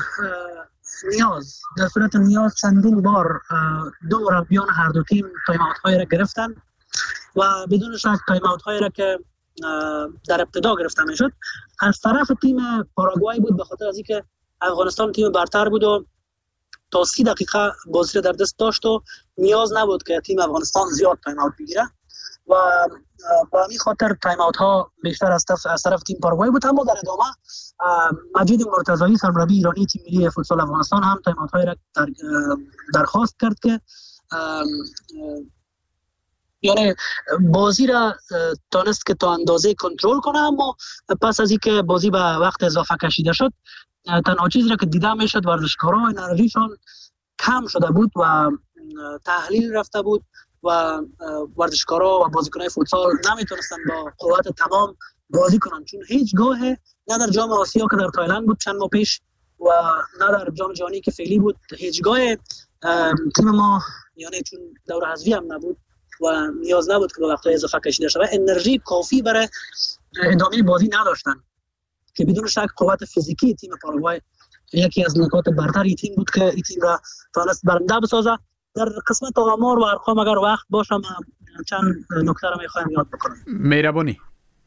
نیاز در صورت نیاز چندین بار دو مربیان هر دو تیم تایم اوت های را گرفتن و بدون شک تایم اوت هایی را که در ابتدا گرفته می شد از طرف تیم پاراگوای بود، به خاطر از اینکه افغانستان تیم برتر بود و تا سی دقیقه بازی در دست داشت و نیاز نبود که تیم افغانستان زیاد تایم اوت بگیره و با همین خاطر تایم اوت ها بیشتر از طرف از طرف تیم پاراگوای بود. اما در ادامه مجید مرتضایی سرمربی ایرانی تیم ملی فوتسال افغانستان هم تایم اوت های را در درخواست کرد که یعنی بازی را تانست که تا اندازه کنترل کنه، اما پس از اینکه بازی به وقت اضافه کشیده شد تنها چیزی را که دیده میشد ورزشکاران انرژیشان کم شده بود و تحلیل رفته بود و ورزشکارا و بازیکنان فوتسال نمیتونستن با قوت تمام بازی کنن، چون هیچ گاه نه در جام آسیا که در تایلند بود چند ماه پیش و نه در جام جهانی که فعلی بود هیچ گاه تیم ما، یعنی چون دور حذفی هم نبود و نیاز نبود که به وقت اضافه کشیده شود، انرژی کافی برای ادامه بازی نداشتن که بدون شک قوت فیزیکی تیم پاراگوای یکی از نکات برتری تیم بود که این تیم را توانست برنده بسازه. در قسمت آمار و ارقام اگر وقت باشم چند نکته را میخوایم یاد بکنم. مهربانی.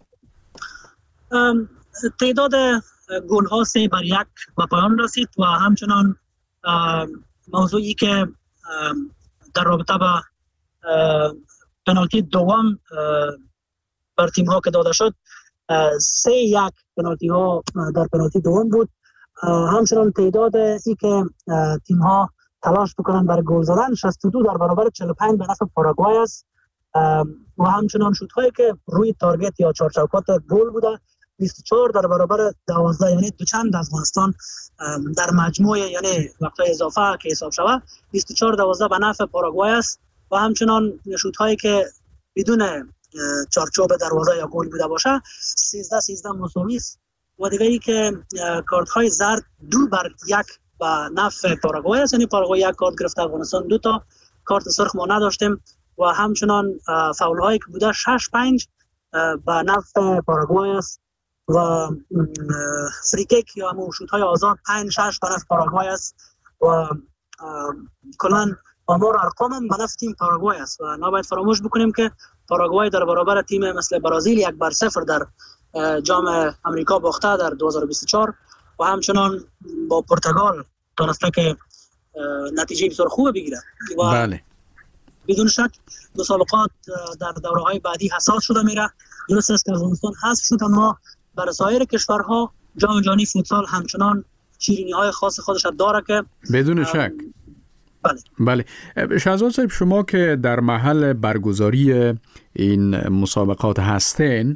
تعداد گل ها سه بر یک به پایان رسید و همچنان موضوعی که در رابطه با پنالتی دوم بر تیم ها که داده شد، سه یک پنالتی ها در پنالتی دوم بود. همچنان تعداد ای که تیم ها تلاش بکنن برای گل زدن. شصت و دو در برابر چهل و پنج به نفع پاراگوای است و همچنان شوت هایی که روی تارگت یا چارچوکات گل بوده بیست و چهار در برابر دوازده، یعنی دو چند افغانستان در مجموع، یعنی وقتای اضافه که حساب شود بیست و چهار دوازده به نفع پاراگوای است و همچنان شوت هایی که بدون چارچوب دروازه یا گل بوده باشه سیزده سیزده مساوی است و دیگه ای که کارت های زرد دو بر یک به نفع پاراگوای است، یعنی پاراگوای یک کارت گرفته، افغانستان دو تا کارت سرخ ما نداشتیم و همچنان فاول هایی که بوده شش پنج به نفع پاراگوای است و فریکیک یا همون شوت های آزاد پنج شش به نفع پاراگوای است و کلا آمار ارقام هم به نفع تیم پاراگوای است و نباید فراموش بکنیم که پاراگوای در برابر تیم مثل برزیل یک بر صفر در جام امریکا باخته در دو هزار و بیست و چهار و همچنان با پرتغال تونسته که نتیجه بسیار خوب بگیره و بله. بدون شک مسابقات در دوره‌های بعدی حساس شده میره. درست است که افغانستان حذف شد اما برای سایر کشورها جام جهانی فوتسال همچنان شیرینی‌های خاص خودش داره که بدون شک. بله. بله. شهزاد صاحب، شما که در محل برگزاری این مسابقات هستین،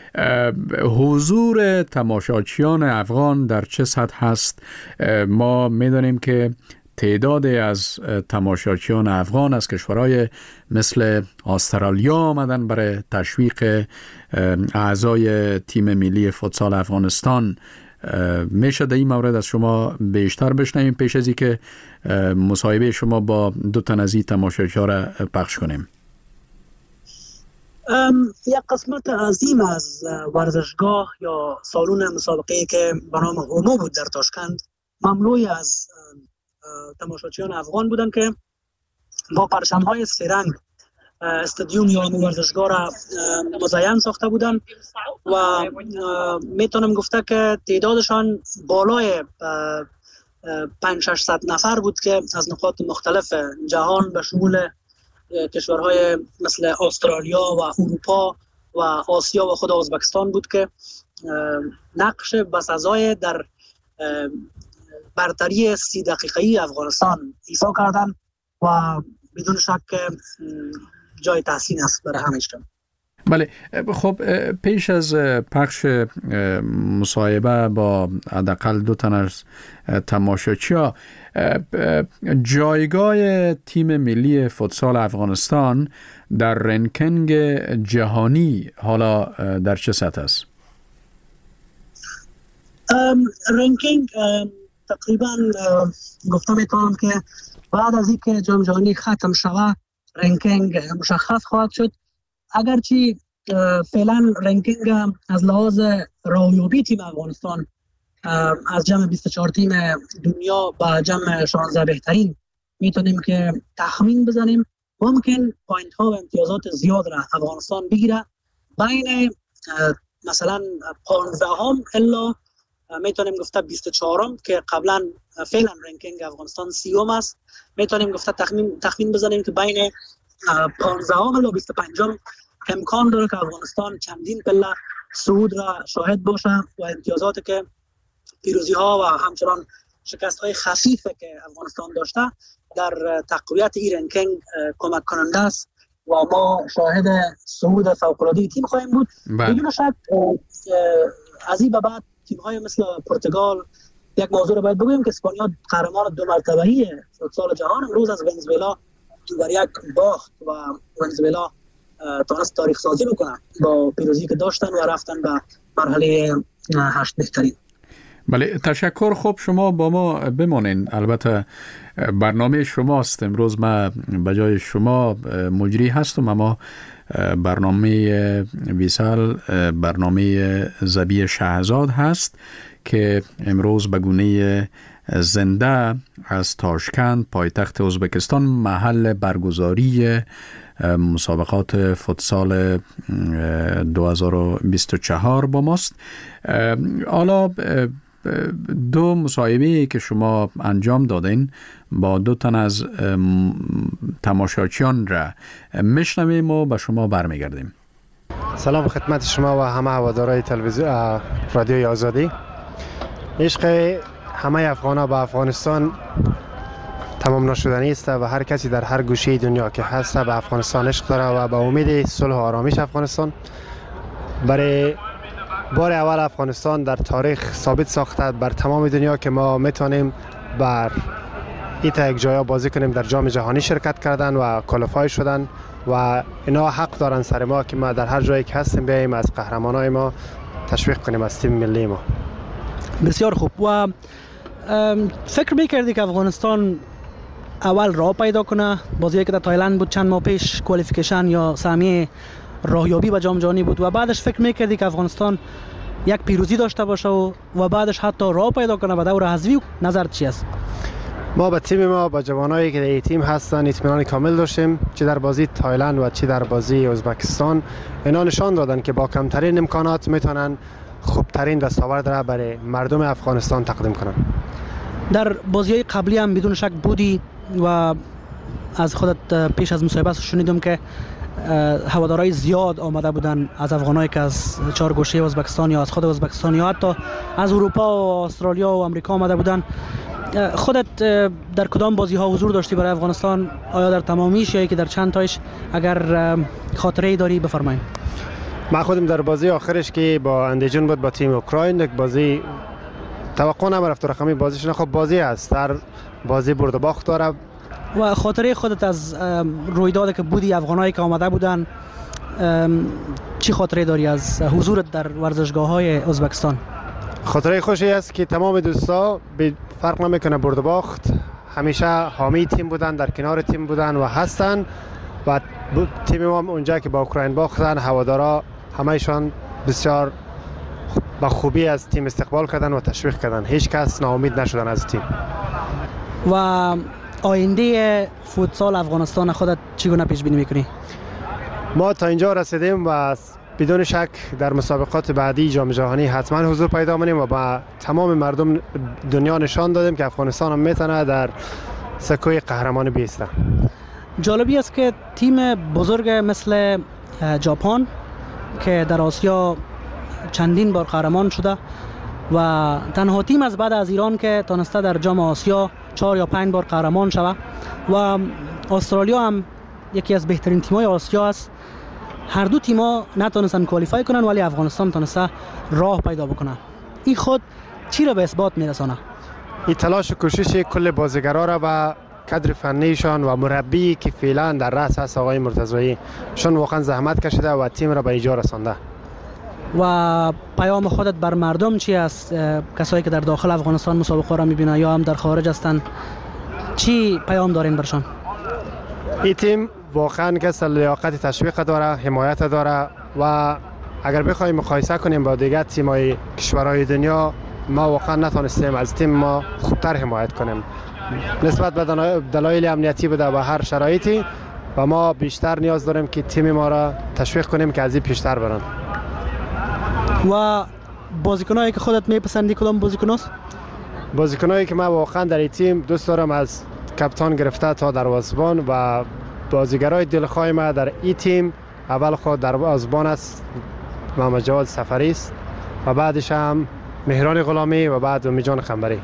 حضور تماشاچیان افغان در چه سطح هست؟ ما می‌دانیم که تعدادی از تماشاچیان افغان از کشورهای مثل استرالیا آمدن برای تشویق اعضای تیم ملی فوتسال افغانستان. میشه در این مورد از شما بیشتر بشنویم پیش از اینکه مصاحبه شما با دو تن از این تماشاچی‌ها را پخش کنیم؟ یک قسمت عظیم از ورزشگاه یا سالن مسابقه که به نام هومو بود در تاشکند مملوی از تماشاچیان افغان بودن که با پرچم‌های سه رنگ استادیوم یا ورزشگاه را مزین ساخته بودن و میتونم گفته که تعدادشان بالای پنج ششصد نفر بود که از نقاط مختلف جهان به شمول کشورهای مثل استرالیا و اروپا و آسیا و خود ازبکستان بود که نقش بسزای در برتری سی دقیقه‌ای افغانستان ایفا کردن و بدون شک جای تحسین است برای همشون. بله. خب پیش از پخش مصاحبه با حداقل دو تن از تماشاچی‌ها، جایگاه تیم ملی فوتسال افغانستان در رنکینگ جهانی حالا در چه سطح است؟ رنکینگ تقریبا گفتم میتونم که بعد از اینکه جام جهانی ختم شود رنکینگ مشخص خواهد شد. اگرچه فعلا رنکینگ از لحاظ راهیابی تیم افغانستان از جمع بیست و چهار تیم دنیا با جمع شانزده بهترین میتونیم که تخمین بزنیم ممکن پوینت ها و امتیازات زیاد را افغانستان بگیره بین مثلا پانزده هم الا میتونیم گفته بیست و چهار که قبلا فعلا رنکینگ افغانستان سی هم است. میتونیم گفته تخمین تخمین بزنیم که بین پانزده هم الا بیست و پنج امکان داره که افغانستان چندین پله صعود را شاهد باشه و امتیازاتی که پیروزی ها و همچنان شکست های خفیفه که افغانستان داشته در تقویت این رنکینگ کمک کننده است و ما شاهد صعود فوق العاده تیم خواهیم بود. بدون شک از این به بعد تیم های مثل پرتغال، یک موضوع رو باید بگویم که اسپانیا قهرمان دو مرتبه‌ای فوتسال جهان امروز از ونزوئلا دو بر یک باخت و ونزوئلا تونست تاریخ سازی بکنه با پیروزی که داشتن و رفتن به مرحله هشت بهترین. بله، تشکر. خوب شما با ما بمانین. البته برنامه شماست امروز، ما بجای شما مجری هستم، اما برنامه ویسال برنامه زبی شهزاد هست که امروز به گونه زنده از تاشکند پایتخت ازبکستان محل برگزاری مسابقات فوتسال دو هزار و بیست و چهار با ماست. حالا دو مصاحبه که شما انجام دادین با دو تن از تماشاچیان را میشنویم و به شما برمیگردیم. سلام خدمت شما و همه هوادارهای تلویزیون رادیوی آزادی. عشق همه افغان‌ها به افغانستان تمام نشدنی است و هر کسی در هر گوشه دنیا که هست به افغانستان عشق داره و با امید صلح و آرامش افغانستان برای بار اول افغانستان در تاریخ ثابت ساخته بر تمام دنیا که ما میتونیم بر ایتا یک جایا بازی کنیم، در جام جهانی شرکت کردن و کوالیفای شدن و اینا حق دارن سر ما که ما در هر جایی که هستیم بیاییم از قهرمانای ما تشویق کنیم از تیم ملی ما. بسیار خوب. و فکر میکردی که افغانستان اول راه پیدا کنه؟ بازی که در تایلند بود چند ماه پیش کوالیفیکیشن یا سهمیه راهیابی به جام جهانی بود و بعدش فکر میکردی که افغانستان یک پیروزی داشته باشه و, و بعدش حتی راه پیدا کنه به دور حذفی؟ نظرت چی است؟ ما به تیم ما با جوانایی که در این تیم هستن اطمینان کامل داشتیم، چه در بازی تایلند و چه در بازی ازبکستان. اینا نشان دادن که با کمترین امکانات میتونن خوبترین دستاورد را برای مردم افغانستان تقدیم کنن. در بازی قبلی هم بدون شک بودی و از خودت پیش از مصاحبه شنیدم که هوادارهای زیاد آمده بودن از افغانایی که از چهار گوشه ازبکستان یا از خود ازبکستان یا حتی از اروپا و استرالیا و آمریکا آمده بودن. خودت در کدام بازی ها حضور داشتی برای افغانستان؟ آیا در تمامیش یا که در چند تایش؟ اگر خاطره داری بفرمایید. من خودم در بازی آخرش که با اندیجون بود با تیم اوکراین، یک بازی توقع نمی‌رفت رقمی بازیش، خب بازی است، در بازی برد و باخت داره. و خاطره خودت از رویدادی که بودی، افغانایی که آمده بودن، چی خاطره داری از حضورت در ورزشگاه‌های ازبکستان؟ خاطره خوشی است که تمام دوستا به فرق نمیکنه برد و باخت، همیشه حامی تیم بودن، در کنار تیم بودن و هستن و تیم ما اونجا که با اوکراین باختن هوادارا همه‌شان بسیار با خوبی از تیم استقبال کردن و تشویق کردن، هیچ کس ناامید نشدن از تیم. و آینده فوتسال افغانستان خودت چگونه پیش بینی میکنی؟ ما تا اینجا رسیدیم و بدون شک در مسابقات بعدی جام جهانی حتما حضور پیدا کنیم و با تمام مردم دنیا نشان دادیم که افغانستان هم میتونه در سکوی قهرمانی بیسته. جالبی است که تیم بزرگ مثل ژاپن که در آسیا چندین بار قهرمان شده و تنها تیم از بعد از ایران که تونسته در جام آسیا چهار یا پنج بار قهرمان شود و استرالیا هم یکی از بهترین تیم‌های آسیا است، هر دو تیم‌ها نتونستن کوالیفای کنن ولی افغانستان تونسته راه پیدا بکنه. این خود چی را به اثبات میرسانه؟ این تلاش و کوشش کل بازیگرا را و کادر فنیشان و مربی که فعلا در رأس هست آقای مرتضایی، شون واقعا زحمت کشیده و تیم را به اینجا رسانده. و پیام خودت بر مردم چی است؟ کسایی که در داخل افغانستان مسابقه را میبینن یا هم در خارج هستن، چی پیام دارین برشان؟ این تیم واقعا که لیاقت تشویق داره، حمایت داره و اگر بخوایم مقایسه کنیم با دیگر تیم‌های کشورهای دنیا، ما واقعا نتونستیم از تیم ما خوبتر حمایت کنیم نسبت به دلایل امنیتی بوده و هر شرایطی و ما بیشتر نیاز داریم که تیم ما را تشویق کنیم که از این پیشتر برن. و بازیکنایی که خودت میپسندی کدام بازیکناست؟ بازیکنایی که من واقعا در این تیم دوست دارم از کاپیتان گرفته تا دروازه‌بان و بازیگرای دلخواه ما در این تیم، اول خود دروازه‌بان است محمد جواد سفری است و بعدش هم مهران غلامی و بعد امیجان خنبری.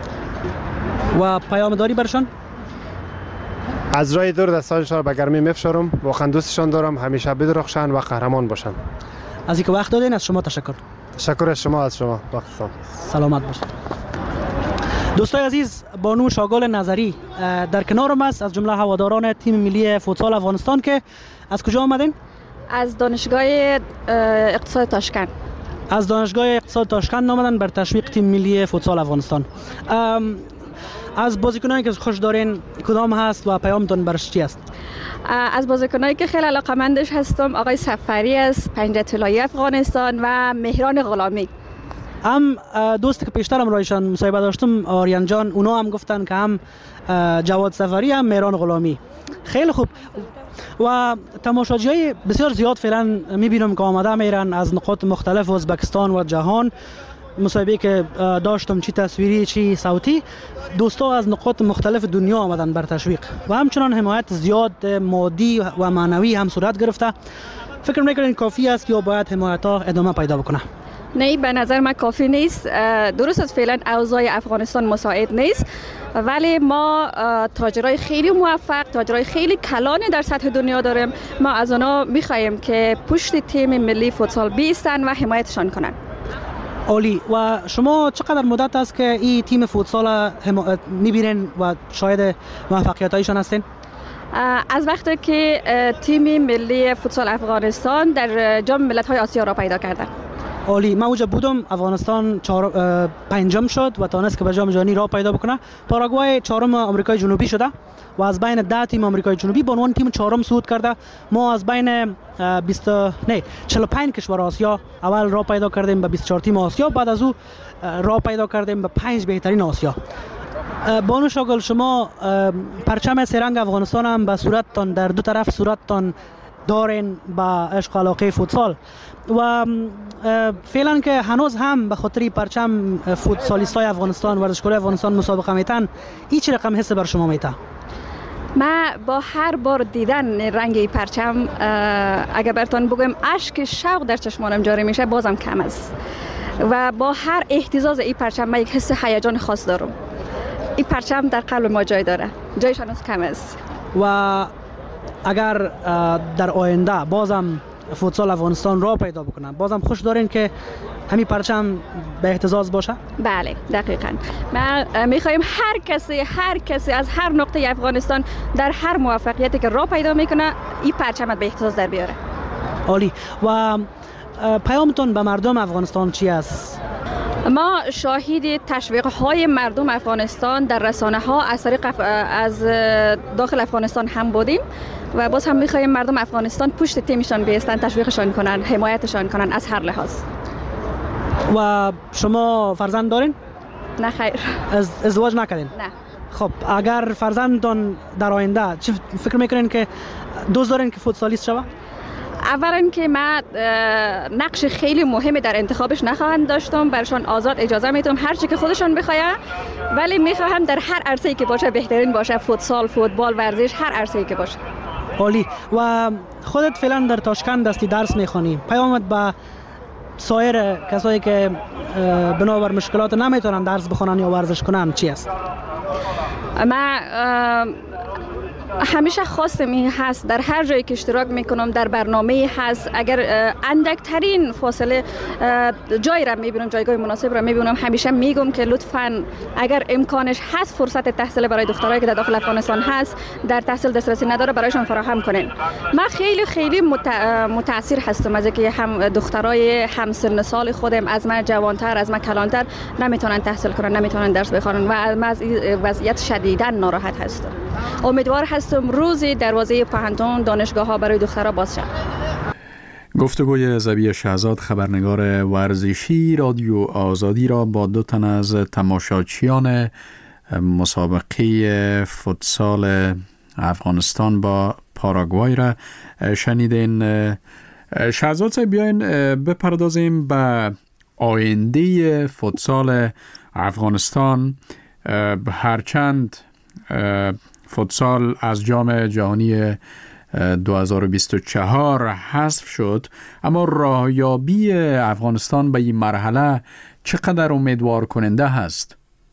و پیام داری برشان؟ از راه دور دستانشان را به گرمی میفشارم، واقعا دوستشان دارم، همیشه بدرخشن و قهرمان باشن. از اینکه وقت دادین از شما تشکر. تشکر از شما، از شما وقتتان. سلامت باشید. دوستای عزیز، بانو شاگل نظری در کنارم است از جمله هواداران تیم ملی فوتسال افغانستان. که از کجا آمدین؟ از دانشگاه اقتصاد تاشکند. از دانشگاه اقتصاد تاشکند آمدن بر تشویق تیم ملی فوتسال افغانستان. از بازیکنایی که خوش دارین کدام هست و پیامتون برش چی است؟ از بازیکنایی که خیلی علاقه‌مندش هستم آقای سفری است، پنجره طلایی افغانستان و مهران غلامی. هم دوستی که پیشترم رایشان مصاحبه داشتم آریان جان، اونا هم گفتن که هم جواد سفری هم مهران غلامی. خیلی خوب. و تماشاچیای بسیار زیاد فعلا میبینم که آماده میرن از نقاط مختلف ازبکستان و جهان. مصاحبه که داشتم چی تصویری چی صوتی، دوستا از نقاط مختلف دنیا آمدن بر تشویق و همچنان حمایت زیاد مادی و معنوی هم صورت گرفته. فکر میکنین کافی است یا باید حمایت ها ادامه پیدا بکنه؟ نه به نظر من کافی نیست. درست است فعلا اوضاع افغانستان مساعد نیست، ولی ما تاجرای خیلی موفق، تاجرای کلانی کلانی در سطح دنیا داریم. ما از آنها می‌خواهیم که پشت تیم ملی فوتسال بیستن و حمایتشان کنن. عالی. و شما چقدر مدت است که این تیم فوتسال می‌بینین و شاهد موفقیت‌هایشان هستین؟ از وقتی که تیم ملی فوتسال افغانستان در جام ملت‌های آسیا را پیدا کرده. عالی. من اونجا بودم. افغانستان چهار پنجم شد و تونست که به جام جهانی راه پیدا بکنه. پاراگوای چهارم آمریکای جنوبی شده و از بین ده تیم آمریکای جنوبی به عنوان تیم چهارم صعود کرده. ما از بین بیست نه چهل و پنج کشور آسیا اول راه پیدا کردیم به بیست و چهار تیم آسیا، بعد از او راه پیدا کردیم به پنج بهترین آسیا. بانو شاگل، شما پرچم سه رنگ افغانستان هم به صورتتان در دو طرف صورتتان دارین با عشق و علاقه فوتسال و فعلا که هنوز هم به خاطر پرچم فوتسالیستای افغانستان، ورزشکارای افغانستان مسابقه میتن، این چه رقم حس بر شما میته؟ ما با هر بار دیدن رنگ این پرچم اگر براتون بگم اشک شوق در چشمانم جاری میشه بازم کم است و با هر اهتزاز این پرچم من یک حس هیجان خاص دارم. این پرچم در قلب ما جای داره، جایشان از کم است. و اگر در آینده بازم فوتسال افغانستان را پیدا بکنن، بازم خوش دارین که همین پرچم به اهتزاز باشه؟ بله دقیقاً. ما میخوایم هر کسی هر کسی از هر نقطه افغانستان در هر موفقیتی که را پیدا میکنه این پرچم به اهتزاز در بیاره. عالی. و پیامتون به مردم افغانستان چی است؟ ما شاهد تشویق های مردم افغانستان در رسانه ها از طریق از داخل افغانستان هم بودیم و باز هم میخوایم مردم افغانستان پشت تیمشان بیستن، تشویقشان کنن، حمایتشان کنن از هر لحاظ. و شما فرزند دارین؟ نه خیر. از ازدواج نکردین؟ نه. خب اگر فرزندتون در آینده چه فکر میکنین که دوست دارین که فوتسالیست شوه؟ اولا که من نقش خیلی مهمی در انتخابش نخواهند داشتم، برشان آزاد اجازه میتونم هر چی که خودشان بخواهند، ولی میخواهم در هر عرصه‌ای که باشه بهترین باشه، فوتسال، فوتبال، ورزش، هر عرصه‌ای که باشه. عالی. و خودت فعلا در تاشکند هستی درس میخوانی، پیامت به سایر کسایی که بنابر مشکلات نمیتونن درس بخونن یا ورزش کنن چی است؟ من همیشه خواستم این هست در هر جایی که اشتراک میکنم در برنامه هست اگر اندکترین فاصله جایی را میبینم، جایگاه مناسب را میبینم، همیشه میگم که لطفاً اگر امکانش هست فرصت تحصیل برای دخترایی که در داخل افغانستان هست در تحصیل دسترسی نداره برایشان فراهم کنین. من خیلی خیلی متاثر هستم از اینکه هم دخترای همسن سال خودم از من جوانتر از من کلانتر نمیتونن تحصیل کنن، نمیتونن درس بخونن و من از این وضعیت شدیداً ناراحت هستم. امیدوار هستم روزی دروازه پهنتون دانشگاه ها برای دخترها باز شد. گفتگوی زبیه شهزاد خبرنگار ورزشی رادیو آزادی را با دو تن از تماشاچیان مسابقه فوتسال افغانستان با پاراگوای را شنیدین. شهزاد صاحب بیاین بپردازیم به آینده فوتسال افغانستان. هرچند فوتسال از جام جهانی دو هزار و بیست و چهار حذف شد، اما راهیابی افغانستان به این مرحله چقدر امیدوار کننده هست؟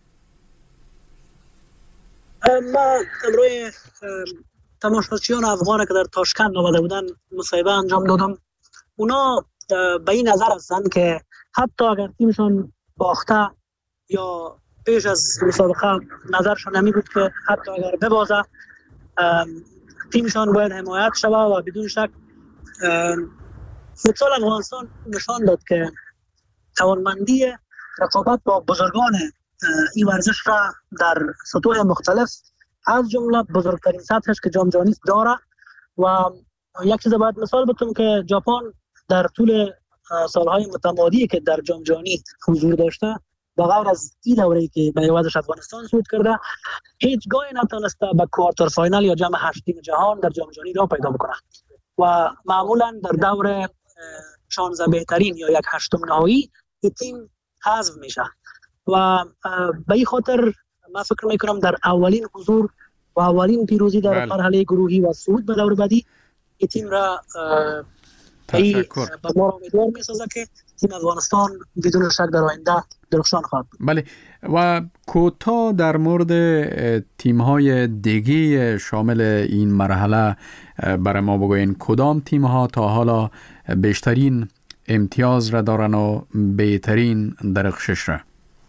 ما روی تماشاچیان افغان که در تاشکند آمده بودن مصاحبه انجام دادم. اونا به این نظر هستند که حتی اگر تیمشان باخته یا پیش از مسابقه نظرشان نمی بود که حتی اگر ببازه تیمشان باید حمایت شود و بدون شک فوتسال افغانستان نشان داد که توانمندی رقابت با بزرگان این ورزش را در سطوح مختلف از جمله بزرگترین سطحش که جام جهانی داره. و یک چیز باید مثال بتونم که ژاپن در طول سالهای متمادی که در جام جهانی حضور داشته بغیر از این دوره‌ای که به عوضش افغانستان صعود کرده هیچگاهی نتونسته به کوارتر فاینال یا جام هشتم جهان در جام جهانی راه پیدا بکنه و معمولا در دور شانزده بهترین یا یک هشتم نهایی این تیم حذف میشه و به این خاطر من فکر میکنم در اولین حضور و اولین پیروزی در مرحله گروهی و صعود به دور بعدی این تیم را تشکر. به ما امیدوار می‌سازه که تیم افغانستان بدون شک در آینده درخشان خواهد بود. بله و کوتاه در مورد تیم‌های دیگه شامل این مرحله برای ما بگوین کدام تیم‌ها تا حالا بیشترین امتیاز را دارن و بهترین درخشش را؟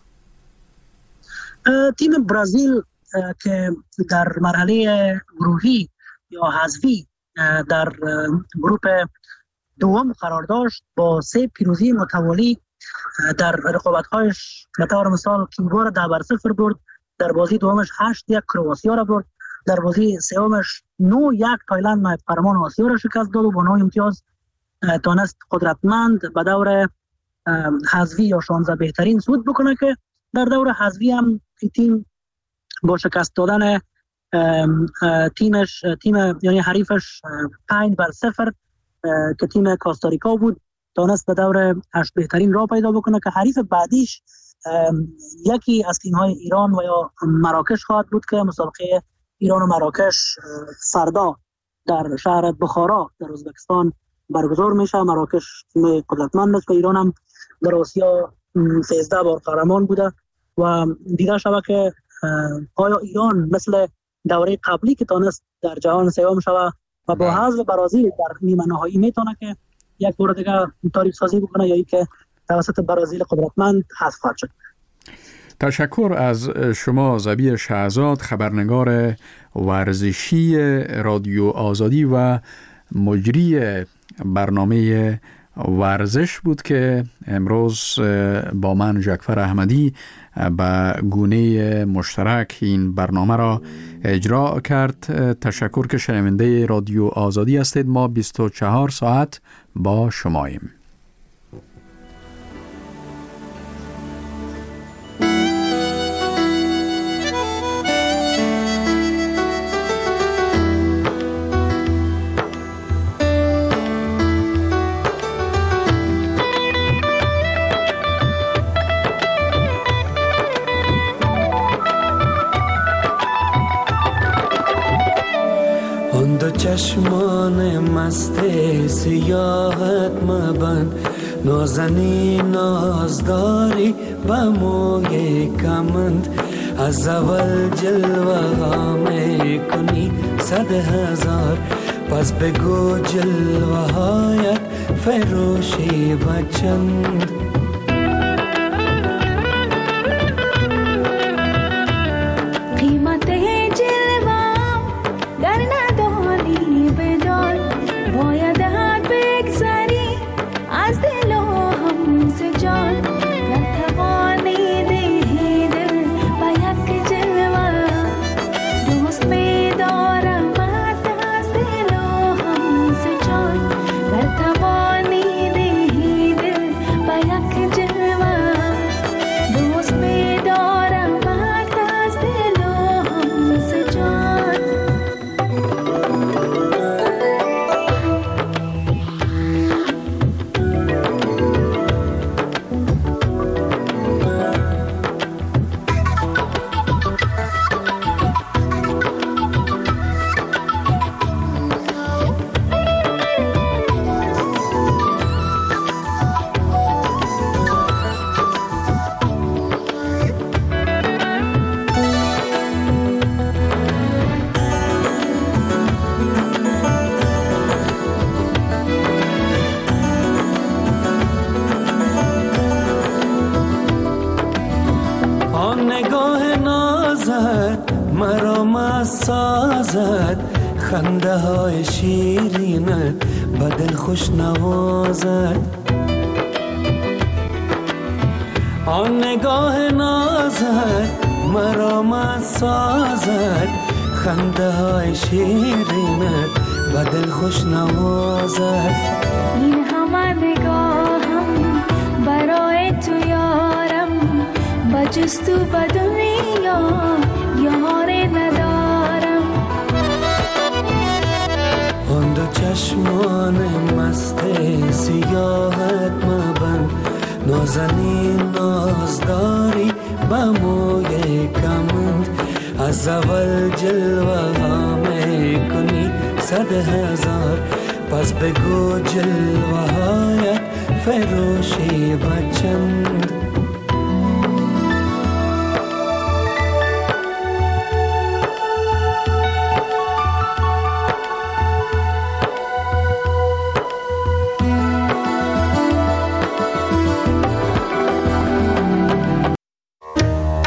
تیم برزیل که در مرحله گروهی یا حذفی در گروپ دوم قرار داشت با سه پیروزی متوالی در رقابت‌هایش به طور مثال کیوبا را ده بر صفر برد، در بازی دومش هشت یک کرواتیا را برد، در بازی سومش نه یک تایلند نایب قهرمان آسیا را شکست داد و با نه امتیاز تانست قدرتمند به دور حذفی یا شانزده بهترین صعود بکنه که در دور حذفی هم تیم با شکست دادن تیمش تیم یعنی حریفش پنج بر صفر که تیم کاستاریکا بود تانست به دور هشت بهترین را پیدا بکنه که حریف بعدیش یکی از تیم‌های ایران و یا مراکش خواهد بود که مسابقه ایران و مراکش فردا در شهر بخارا در ازبکستان برگزار میشه. مراکش تیم قدرتمند است و ایران هم در آسیا سیزده بار قهرمان بوده و دیده شده که آیا ایران مثل دوره قبلی که تانست در جهان سوم شود و با حذف برازیل در نیمه نهایی میتونه که یک بار دیگه تاریخ سازی بکنه یا اینکه توسط برازیل قدرتمند حذف خواهد شد. تشکر از شما ذبیح شهزاد، خبرنگار ورزشی رادیو آزادی و مجری برنامه ورزش بود که امروز با من جعفر احمدی به گونه مشترک این برنامه را اجرا کرد. تشکر که شنونده رادیو آزادی هستید. ما بیست و چهار ساعت با شماییم. چشمان مست سیاحت مبند نازنی نازداری با موی کمند از اول جلوه ها می کنی صد هزار پس بگو جلوه هایت فروشی بچند خنده های شیرینه با دل خوش نوازد آن نگاه نازد مرا مست سازد خنده های شیرینه با دل خوش نوازد این همه نگاهم برای تو یارم با جست و با دنیا یاری ندارم آن دو چشمان مست سیاحت مبند نازنین نازداری با موی کمند از اول جلوه ها می کنی صد هزار پس بگو جلوهایت فروشی بچند